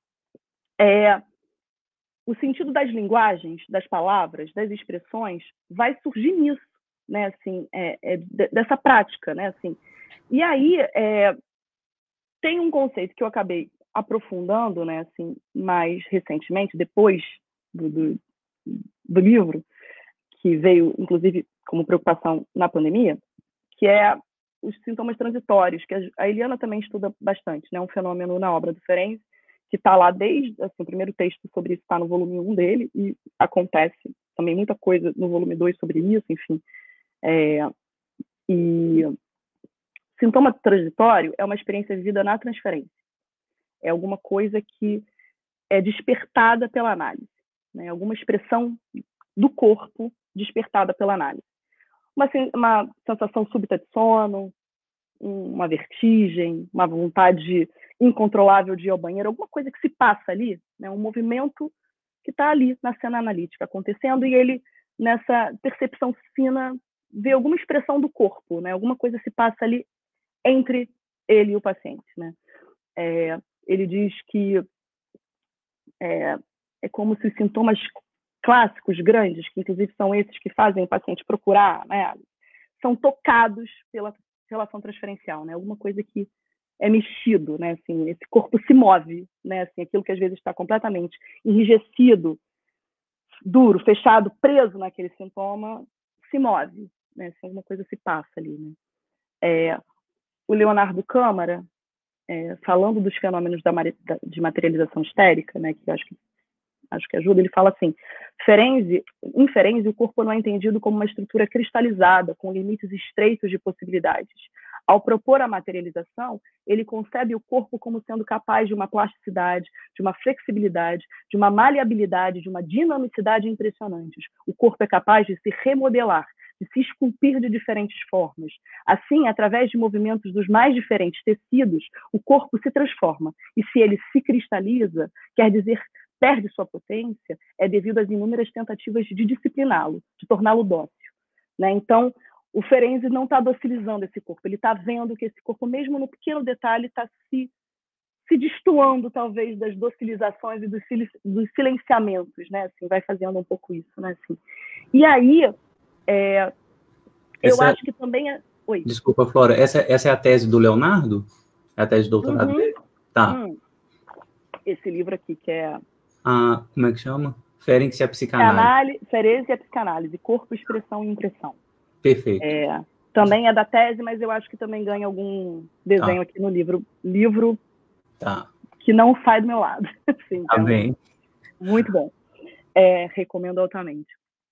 É, o sentido das linguagens, das palavras, das expressões, vai surgir nisso, né, assim, é, é, dessa prática, né, assim. E aí é, tem um conceito que eu acabei aprofundando, né, assim, mais recentemente, depois do, do, do livro, que veio, inclusive, como preocupação na pandemia, que é os sintomas transitórios, que a Eliana também estuda bastante, né, um fenômeno na obra do Ferenczi, que está lá desde, assim, o primeiro texto sobre isso está no volume um dele, e acontece também muita coisa no volume dois sobre isso, enfim. É, e sintoma transitório é uma experiência vivida na transferência. É alguma coisa que é despertada pela análise, né? Alguma expressão do corpo despertada pela análise. Uma, uma sensação súbita de sono, uma vertigem, uma vontade incontrolável de ir ao banheiro, alguma coisa que se passa ali, né? Um movimento que está ali na cena analítica acontecendo, e ele, nessa percepção fina, vê alguma expressão do corpo, né? Alguma coisa se passa ali entre ele e o paciente, né? É, ele diz que é, é como se os sintomas clássicos, grandes, que inclusive são esses que fazem o paciente procurar, né, são tocados pela relação transferencial, né? Alguma coisa que é mexido, né? Assim, esse corpo se move, né? Assim, aquilo que às vezes está completamente enrijecido, duro, fechado, preso naquele sintoma, se move, né? Assim, alguma coisa se passa ali, né? É, o Leonardo Câmara, é, falando dos fenômenos da, de materialização histérica, né? Que acho que acho que ajuda, ele fala assim, Ferenczi, em Ferenczi, o corpo não é entendido como uma estrutura cristalizada, com limites estreitos de possibilidades. Ao propor a materialização, ele concebe o corpo como sendo capaz de uma plasticidade, de uma flexibilidade, de uma maleabilidade, de uma dinamicidade impressionantes. O corpo é capaz de se remodelar, de se esculpir de diferentes formas. Assim, através de movimentos dos mais diferentes tecidos, o corpo se transforma. E se ele se cristaliza, quer dizer, perde sua potência, é devido às inúmeras tentativas de discipliná-lo, de torná-lo dócil, né? Então, o Ferenczi não está docilizando esse corpo, ele está vendo que esse corpo, mesmo no pequeno detalhe, está se, se destoando, talvez, das docilizações e dos, dos silenciamentos, né? Assim, vai fazendo um pouco isso, né? Assim. E aí, é, eu essa, acho que também... É... Oi. Desculpa, Flora, essa, essa é a tese do Leonardo? É a tese de doutorado uhum. dele? Tá. Hum. Esse livro aqui, que é... Ah, como é que chama? Ferenczi e a psicanálise. Ferenczi e a psicanálise, corpo, expressão e impressão. Perfeito. É, também é da tese, mas eu acho que também ganha algum desenho tá. aqui no livro. Livro tá. que não sai do meu lado. Sim, tá é bem. Um, muito bom. É, recomendo altamente.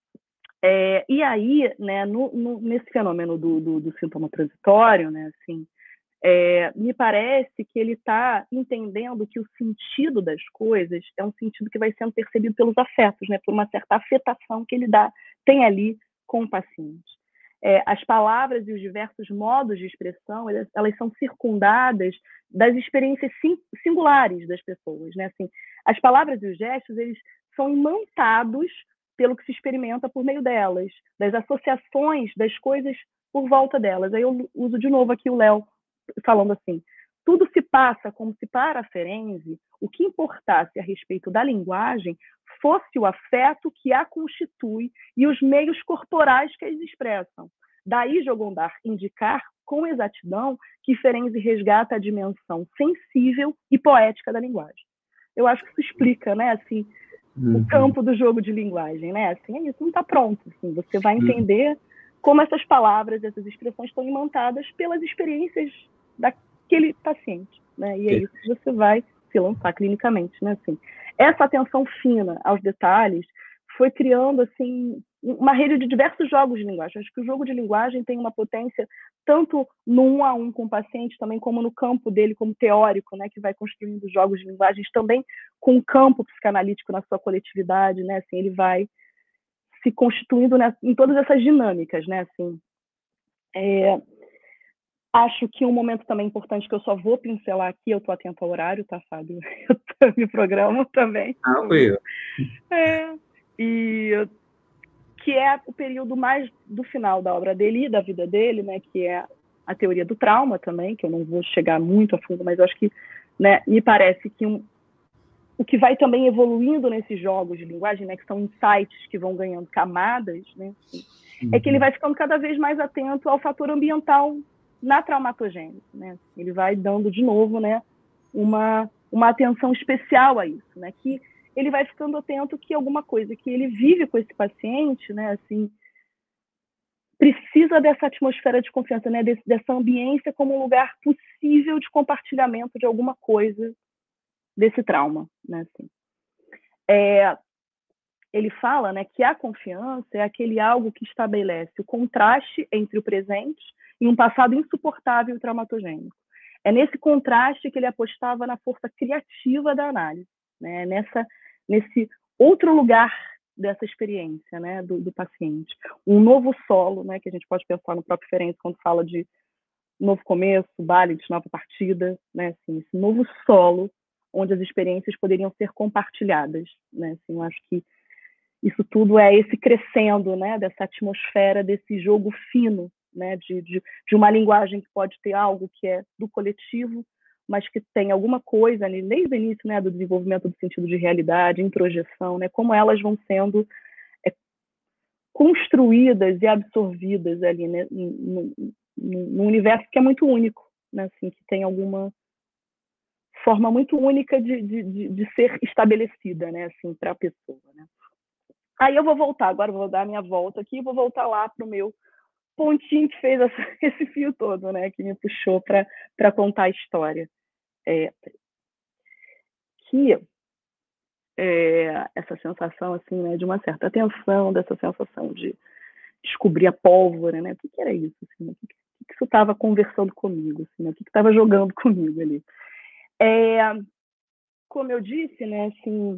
É, e aí, né, no, no, nesse fenômeno do, do, do sintoma transitório, né, assim, é, me parece que ele está entendendo que o sentido das coisas é um sentido que vai sendo percebido pelos afetos, né, por uma certa afetação que ele dá, tem ali com o paciente. É, as palavras e os diversos modos de expressão, elas, elas são circundadas das experiências sim, singulares das pessoas, né? Assim, as palavras e os gestos, eles são imantados pelo que se experimenta por meio delas, das associações das coisas por volta delas. Aí eu uso de novo aqui o Léo falando assim, tudo se passa como se para Ferenczi o que importasse a respeito da linguagem fosse o afeto que a constitui e os meios corporais que as expressam. Daí Jogondar indicar com exatidão que Ferenczi resgata a dimensão sensível e poética da linguagem. Eu acho que isso explica, né, assim, uhum. o campo do jogo de linguagem, né? Assim, é isso, não está pronto. Assim, você vai entender como essas palavras, essas expressões estão imantadas pelas experiências daquele paciente, né? E é isso que você vai se lançar clinicamente, né? Assim, essa atenção fina aos detalhes foi criando assim uma rede de diversos jogos de linguagem. Acho que o jogo de linguagem tem uma potência tanto no um a um com o paciente, também como no campo dele como teórico, né, que vai construindo jogos de linguagens também com o campo psicanalítico na sua coletividade, né? Assim, ele vai se constituindo, né, em todas essas dinâmicas, né? Assim, é, acho que um momento também importante que eu só vou pincelar aqui, eu estou atenta ao horário, tá, Fábio? Eu me programo também. Ah, foi eu. É, e que é o período mais do final da obra dele e da vida dele, né, que é a teoria do trauma também, que eu não vou chegar muito a fundo, mas eu acho que, né, me parece que um, o que vai também evoluindo nesses jogos de linguagem, né, que são insights que vão ganhando camadas, né, assim, uhum. é que ele vai ficando cada vez mais atento ao fator ambiental na traumatogênese, né? Ele vai dando de novo, né, uma, uma atenção especial a isso, né, que ele vai ficando atento que alguma coisa que ele vive com esse paciente, né, assim, precisa dessa atmosfera de confiança, né, desse, dessa ambiência como um lugar possível de compartilhamento de alguma coisa desse trauma, né, assim. É, ele fala, né, que a confiança é aquele algo que estabelece o contraste entre o presente e um passado insuportável e traumatogênico. É nesse contraste que ele apostava na força criativa da análise, né, nessa nesse outro lugar dessa experiência, né, do, do paciente. Um novo solo, né, que a gente pode pensar no próprio Ferenczi quando fala de novo começo, baile de nova partida, né, assim, esse novo solo onde as experiências poderiam ser compartilhadas, né, assim, eu acho que isso tudo é esse crescendo, né, dessa atmosfera, desse jogo fino, né, de, de, de uma linguagem que pode ter algo que é do coletivo, mas que tem alguma coisa ali, desde o início, né, do desenvolvimento do sentido de realidade, introjeção, né, como elas vão sendo é, construídas e absorvidas ali, né, no, no, no universo que é muito único, né, assim, que tem alguma forma muito única de, de, de ser estabelecida, né, assim, para a pessoa, né. Aí eu vou voltar, agora eu vou dar a minha volta aqui, vou voltar lá para o meu pontinho que fez essa, esse fio todo, né, que me puxou para contar a história. É, que é, essa sensação, assim, né, de uma certa tensão, dessa sensação de descobrir a pólvora, né, o que, que era isso, assim, o que, que isso estava conversando comigo, assim, né, o que estava jogando comigo ali. É, como eu disse, né, assim,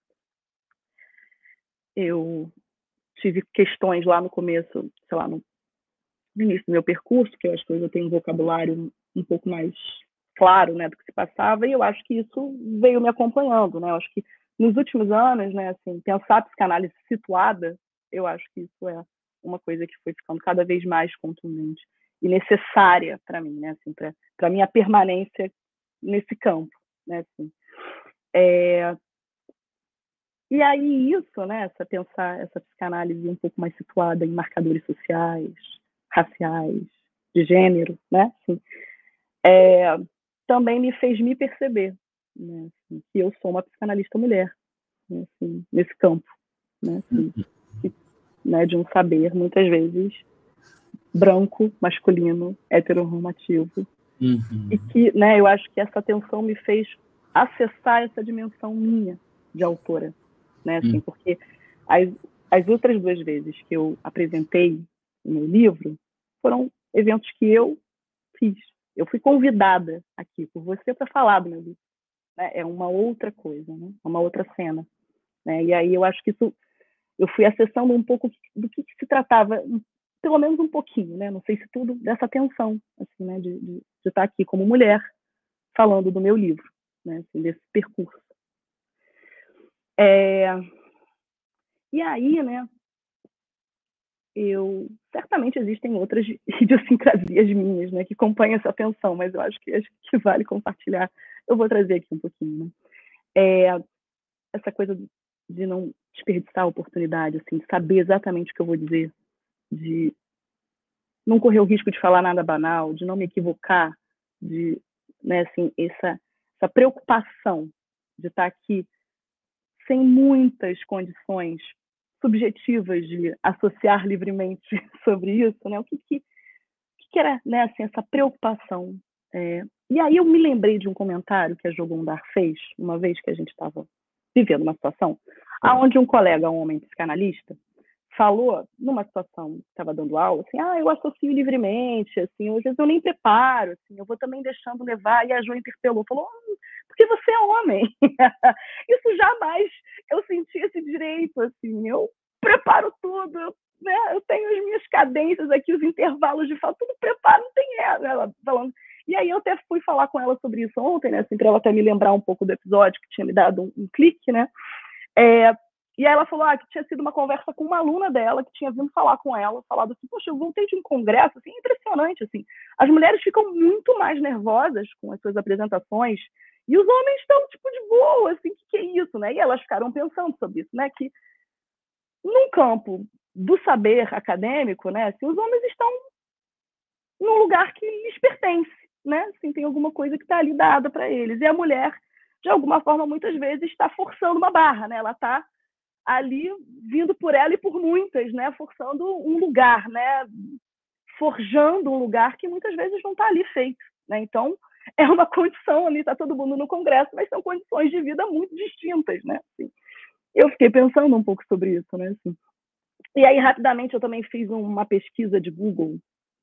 eu tive questões lá no começo, sei lá, no início do meu percurso, que eu acho que hoje eu tenho um vocabulário um pouco mais claro, né, do que se passava, e eu acho que isso veio me acompanhando, né, eu acho que nos últimos anos, né, assim, pensar a psicanálise situada, eu acho que isso é uma coisa que foi ficando cada vez mais contundente e necessária para mim, né, assim, para para minha permanência nesse campo, né, assim. É... E aí isso, né, essa pensar essa psicanálise um pouco mais situada em marcadores sociais, raciais, de gênero, né, assim, é, também me fez me perceber, né, assim, que eu sou uma psicanalista mulher, né, assim, nesse campo, né, assim, que, né, de um saber, muitas vezes, branco, masculino, heteronormativo, uhum. E que, né, eu acho que essa tensão me fez acessar essa dimensão minha de autora, né, assim, uhum. Porque as, as outras duas vezes que eu apresentei o meu livro foram eventos que eu fiz. Eu fui convidada aqui por você para falar do meu livro. Né? É uma outra coisa, né? Uma outra cena. Né? E aí eu acho que isso, eu fui acessando um pouco do que, que se tratava, pelo menos um pouquinho, né? Não sei se tudo, dessa tensão, assim, né? de, de, de estar aqui como mulher falando do meu livro, né? Assim, desse percurso. É... E aí, né? Eu certamente existem outras idiosincrasias minhas, né, que acompanham essa tensão, mas eu acho que, acho que vale compartilhar. Eu vou trazer aqui um pouquinho, né? É, essa coisa de não desperdiçar a oportunidade, assim, de saber exatamente o que eu vou dizer, de não correr o risco de falar nada banal, de não me equivocar, de, né, assim, essa, essa preocupação de estar aqui sem muitas condições subjetivas de associar livremente sobre isso, né? O que, que, que era, né, assim, essa preocupação é, E aí eu me lembrei de um comentário que a Jo Gondar fez, uma vez que a gente estava vivendo uma situação, onde um colega, um homem psicanalista, falou, numa situação que estava dando aula, assim, ah, eu associo livremente, assim, às vezes eu nem preparo, assim, eu vou também deixando levar, e a Jo interpelou, falou, ah, porque você é homem. Isso jamais eu senti esse direito, assim, eu preparo tudo, eu, né, eu tenho as minhas cadências aqui, os intervalos de fala, tudo preparo, não tem ela, ela falando. E aí eu até fui falar com ela sobre isso ontem, né, assim, para ela até me lembrar um pouco do episódio que tinha me dado um, um clique, né, é, e aí ela falou ah, que tinha sido uma conversa com uma aluna dela, que tinha vindo falar com ela, falado assim, poxa, eu voltei de um congresso, assim, impressionante, assim, as mulheres ficam muito mais nervosas com as suas apresentações, e os homens estão, tipo, de boa, assim, o que, que é isso, né? E elas ficaram pensando sobre isso, né, que num campo do saber acadêmico, né, assim, os homens estão num lugar que lhes pertence, né, assim, tem alguma coisa que está ali dada para eles, e a mulher, de alguma forma, muitas vezes está forçando uma barra, né, ela está ali vindo por ela e por muitas, né, forçando um lugar, né, forjando um lugar que muitas vezes não está ali feito, né, então é uma condição, ali está todo mundo no congresso, mas são condições de vida muito distintas, né, assim. Eu fiquei pensando um pouco sobre isso, né, assim. E aí, rapidamente, eu também fiz uma pesquisa de Google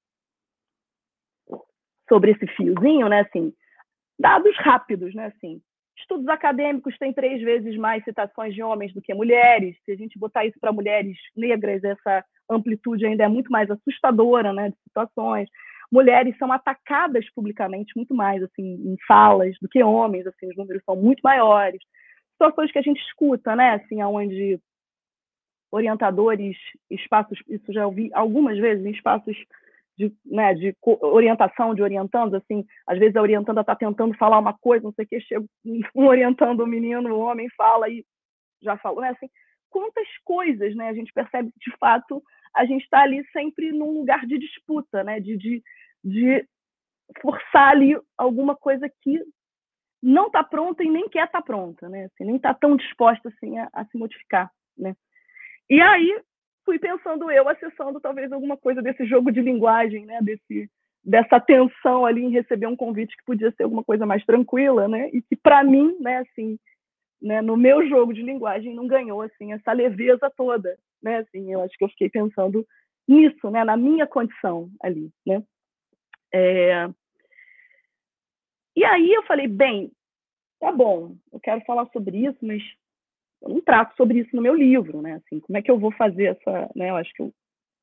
sobre esse fiozinho, né, assim, dados rápidos, né, assim, estudos acadêmicos têm três vezes mais citações de homens do que mulheres. Se a gente botar isso para mulheres negras, essa amplitude ainda é muito mais assustadora, né, de situações. Mulheres são atacadas publicamente muito mais, assim, em falas do que homens, assim, os números são muito maiores. Situações que a gente escuta, né, assim, onde orientadores, espaços, isso já ouvi algumas vezes, em espaços de, né, de orientação, de orientandos, assim, às vezes a orientanda está tentando falar uma coisa, não sei o que, chega um orientando o menino, o homem fala e já falou, né, assim, quantas coisas, né, a gente percebe que, de fato, a gente está ali sempre num lugar de disputa, né, de, de, de forçar ali alguma coisa que não está pronta e nem quer estar tá pronta, né, assim, nem está tão disposta, assim, a, a se modificar, né. E aí, fui pensando eu, acessando talvez alguma coisa desse jogo de linguagem, né, desse, dessa tensão ali em receber um convite que podia ser alguma coisa mais tranquila, né, e que para mim, né, assim, né, no meu jogo de linguagem não ganhou, assim, essa leveza toda, né, assim, eu acho que eu fiquei pensando nisso, né, na minha condição ali, né. É... E aí eu falei, bem, tá bom, eu quero falar sobre isso, mas eu não trato sobre isso no meu livro, né? Assim, como é que eu vou fazer essa, né? Eu acho que eu,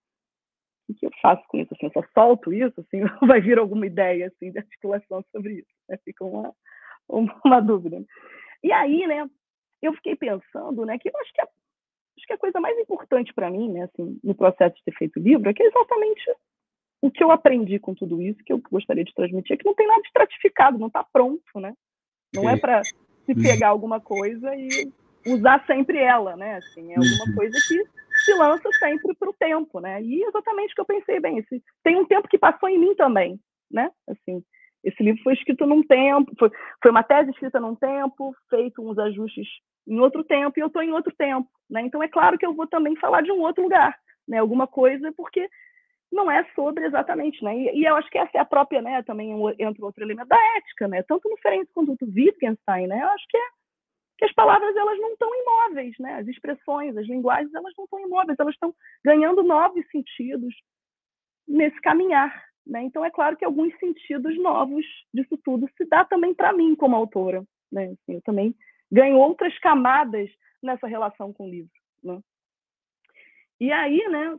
o que eu faço com isso? Assim, eu só solto isso, assim, vai vir alguma ideia assim de articulação sobre isso? Né? Fica uma, uma, uma dúvida. E aí, né? Eu fiquei pensando, né? Que eu acho que a, acho que a coisa mais importante para mim, né? Assim, no processo de ter feito o livro, é que é exatamente o que eu aprendi com tudo isso, que eu gostaria de transmitir, é que não tem nada estratificado, não está pronto, né? Não é para se pegar alguma coisa e usar sempre ela, né? Assim, é alguma coisa que se lança sempre para o tempo, né? E exatamente o que eu pensei, bem, esse, tem um tempo que passou em mim também, né? Assim, esse livro foi escrito num tempo, foi, foi uma tese escrita num tempo, feito uns ajustes em outro tempo, e eu estou em outro tempo, né? Então é claro que eu vou também falar de um outro lugar, né? Alguma coisa, porque não é sobre exatamente, né? E, e eu acho que essa é a própria, né? Também entra outro elemento da ética, né? Tanto no Ferenc quanto no Wittgenstein, né? Eu acho que é que as palavras elas não estão imóveis, né? As expressões, as linguagens, elas não estão imóveis, elas estão ganhando novos sentidos nesse caminhar, né? Então é claro que alguns sentidos novos disso tudo se dá também para mim como autora, né? Assim, eu também ganho outras camadas nessa relação com o livro, né? E aí, né?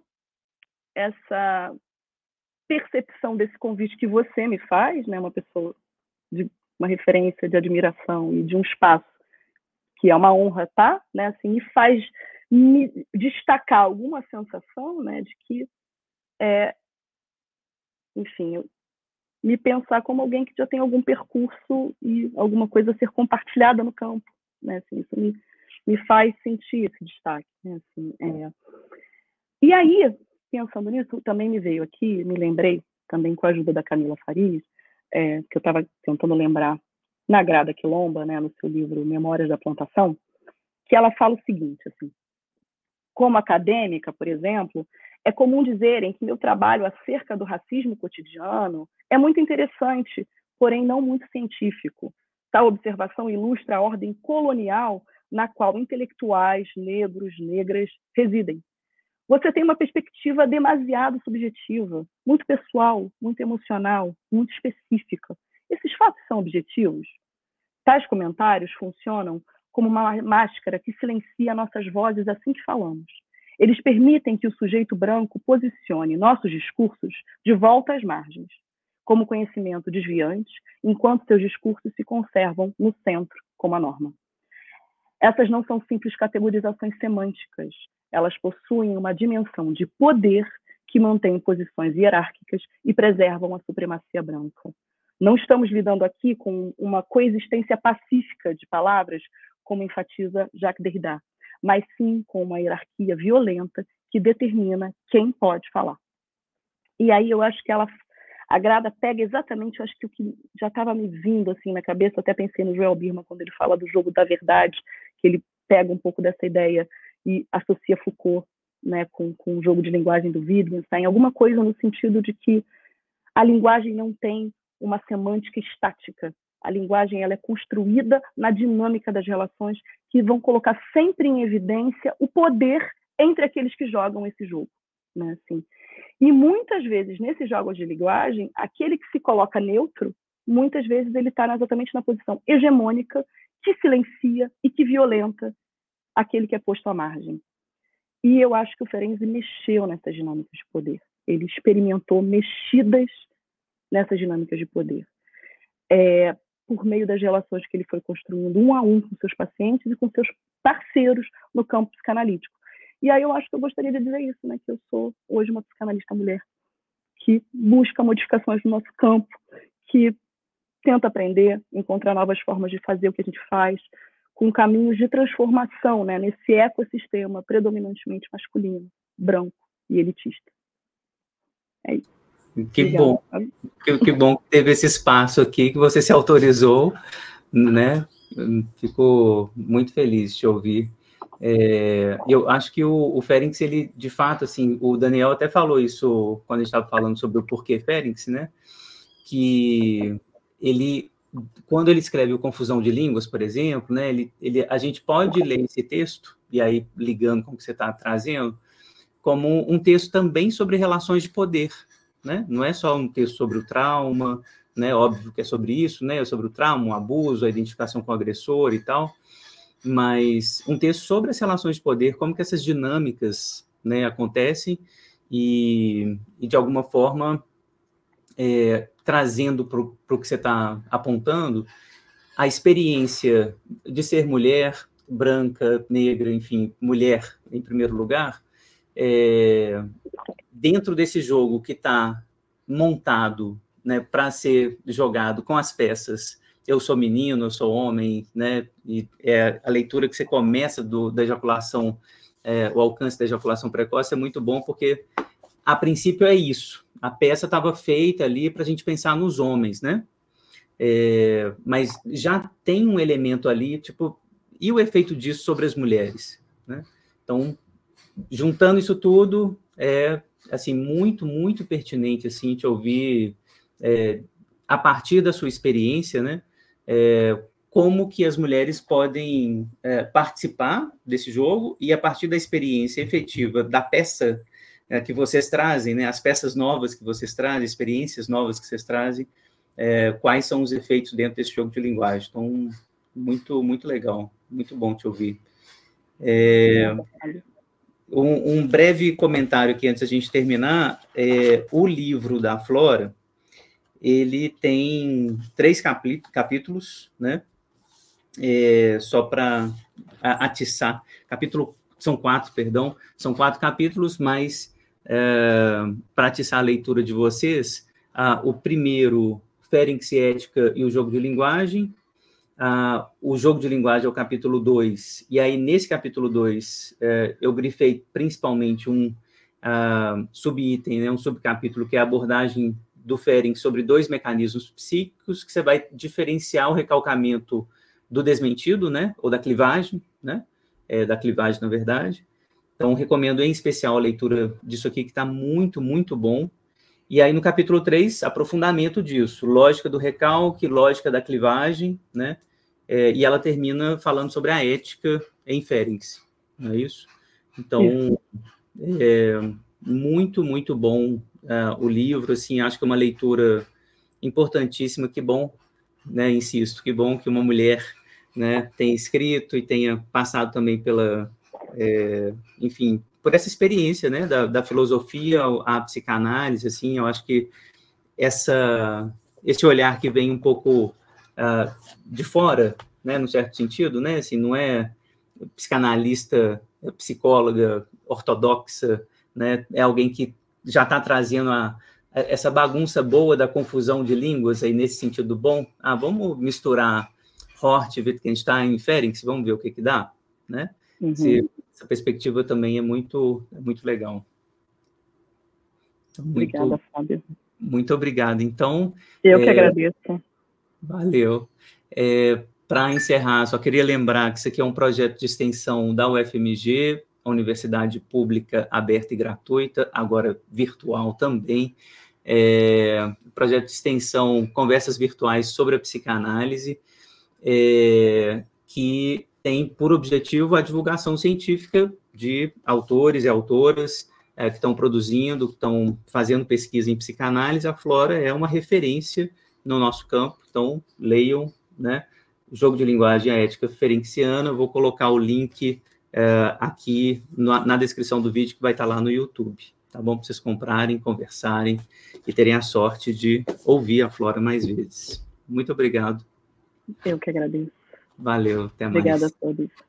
Essa percepção desse convite que você me faz, né? Uma pessoa de uma referência de admiração e de um espaço que é uma honra, tá? Né? Assim, me faz me destacar alguma sensação, né, de que, é, enfim, eu, me pensar como alguém que já tem algum percurso e alguma coisa a ser compartilhada no campo, né? Assim, isso me, me faz sentir esse destaque, né? Assim, é... E aí, pensando nisso, também me veio aqui, me lembrei, também com a ajuda da Camila Farias, é, que eu estava tentando lembrar na Grada Quilomba, né, no seu livro Memórias da Plantação, que ela fala o seguinte, assim, como acadêmica, por exemplo, é comum dizerem que meu trabalho acerca do racismo cotidiano é muito interessante, porém não muito científico. Tal observação ilustra a ordem colonial na qual intelectuais, negros, negras residem. Você tem uma perspectiva demasiado subjetiva, muito pessoal, muito emocional, muito específica. Esses fatos são objetivos? Tais comentários funcionam como uma máscara que silencia nossas vozes assim que falamos. Eles permitem que o sujeito branco posicione nossos discursos de volta às margens, como conhecimento desviante, enquanto seus discursos se conservam no centro, como a norma. Essas não são simples categorizações semânticas. Elas possuem uma dimensão de poder que mantém posições hierárquicas e preservam a supremacia branca. Não estamos lidando aqui com uma coexistência pacífica de palavras, como enfatiza Jacques Derrida, mas sim com uma hierarquia violenta que determina quem pode falar. E aí eu acho que ela, a Grada pega exatamente, eu acho que o que já estava me vindo assim na cabeça, até pensei no Joel Birman quando ele fala do jogo da verdade, que ele pega um pouco dessa ideia e associa Foucault, né, com, com o jogo de linguagem do Wittgenstein, alguma coisa no sentido de que a linguagem não tem uma semântica estática. A linguagem ela é construída na dinâmica das relações que vão colocar sempre em evidência o poder entre aqueles que jogam esse jogo, né, assim. E muitas vezes, nesses jogos de linguagem, aquele que se coloca neutro, muitas vezes ele está exatamente na posição hegemônica, que silencia e que violenta aquele que é posto à margem. E eu acho que o Ferenczi mexeu nessas dinâmicas de poder. Ele experimentou mexidas nessas dinâmicas de poder, é, por meio das relações que ele foi construindo um a um com seus pacientes e com seus parceiros no campo psicanalítico. E aí eu acho que eu gostaria de dizer isso, né, que eu sou hoje uma psicanalista mulher que busca modificações no nosso campo, que tenta aprender, encontrar novas formas de fazer o que a gente faz, com caminhos de transformação, né, nesse ecossistema predominantemente masculino, branco e elitista. É isso. Que Obrigada. Bom, que, que bom que teve esse espaço aqui, que você se autorizou, né? Fico muito feliz de te ouvir. É, eu acho que o, o Ferenczi, ele, de fato, assim, o Daniel até falou isso quando a gente estava falando sobre o porquê Ferenczi, né? Que ele, quando ele escreve o Confusão de Línguas, por exemplo, né? Ele, ele, a gente pode ler esse texto, e aí ligando com o que você está trazendo, como um texto também sobre relações de poder, né? Não é só um texto sobre o trauma, né? Óbvio que é sobre isso, né? É sobre o trauma, o abuso, a identificação com o agressor e tal, mas um texto sobre as relações de poder, como que essas dinâmicas, né, acontecem e, e de alguma forma, é, trazendo para o que você está apontando, a experiência de ser mulher, branca, negra, enfim, mulher em primeiro lugar, é, dentro desse jogo que está montado, né, para ser jogado com as peças, eu sou menino, eu sou homem, né, e é a leitura que você começa do, da ejaculação, é, o alcance da ejaculação precoce é muito bom, porque a princípio é isso, a peça estava feita ali para a gente pensar nos homens, né, é, mas já tem um elemento ali, tipo, e o efeito disso sobre as mulheres, né, então, juntando isso tudo, é, assim, muito, muito pertinente, assim, te ouvir, é, a partir da sua experiência, né, é, como que as mulheres podem é, participar desse jogo e, a partir da experiência efetiva da peça é, que vocês trazem, né, as peças novas que vocês trazem, experiências novas que vocês trazem, é, quais são os efeitos dentro desse jogo de linguagem. Então, muito, muito legal, muito bom te ouvir. É, um, um breve comentário aqui antes da gente terminar, é, o livro da Flora, ele tem três capítulos, né? É, só para atiçar, capítulo, são quatro, perdão, são quatro capítulos, mas é, para atiçar a leitura de vocês, ah, o primeiro, Ferenczi, Ética e o Jogo de Linguagem, ah, o Jogo de Linguagem é o capítulo dois, e aí nesse capítulo dois, é, eu grifei principalmente um ah, subitem, né, um subcapítulo, que é a abordagem do Ferenczi sobre dois mecanismos psíquicos, que você vai diferenciar o recalcamento do desmentido, né, ou da clivagem, né, é, da clivagem, na verdade. Então, recomendo em especial a leitura disso aqui, que está muito, muito bom. E aí, no capítulo três, aprofundamento disso, lógica do recalque, lógica da clivagem, né? É, e ela termina falando sobre a ética em Ferenc, não é isso? Então, isso. É muito, muito bom uh, o livro, assim, acho que é uma leitura importantíssima, que bom, né, insisto, que bom que uma mulher, né, tenha escrito e tenha passado também pela, é, enfim, por essa experiência, né, da, da filosofia à psicanálise, assim, eu acho que essa, esse olhar que vem um pouco uh, de fora, né, no certo sentido, né, assim, não é psicanalista, psicóloga ortodoxa, né, é alguém que já está trazendo a, a, essa bagunça boa da confusão de línguas, aí nesse sentido bom, ah, vamos misturar Hort e Wittgenstein e Ferenc, vamos ver o que que dá, né? Uhum. Esse, essa perspectiva também é muito, é muito legal. Então, muito, obrigada, Fábio. Muito obrigado. Então, eu que é, agradeço. Valeu. É, para encerrar, só queria lembrar que isso aqui é um projeto de extensão da U F M G, a Universidade Pública Aberta e Gratuita, agora virtual também. É, projeto de extensão Conversas Virtuais sobre a Psicanálise, é, que tem por objetivo a divulgação científica de autores e autoras é, que estão produzindo, que estão fazendo pesquisa em psicanálise. A Flora é uma referência no nosso campo, então leiam, né, o Jogo de Linguagem e a Ética Ferenciana. Eu vou colocar o link uh, aqui na, na descrição do vídeo, que vai estar lá no YouTube, tá bom? Para vocês comprarem, conversarem e terem a sorte de ouvir a Flora mais vezes. Muito obrigado. Eu que agradeço. Valeu, até mais. Obrigada a todos.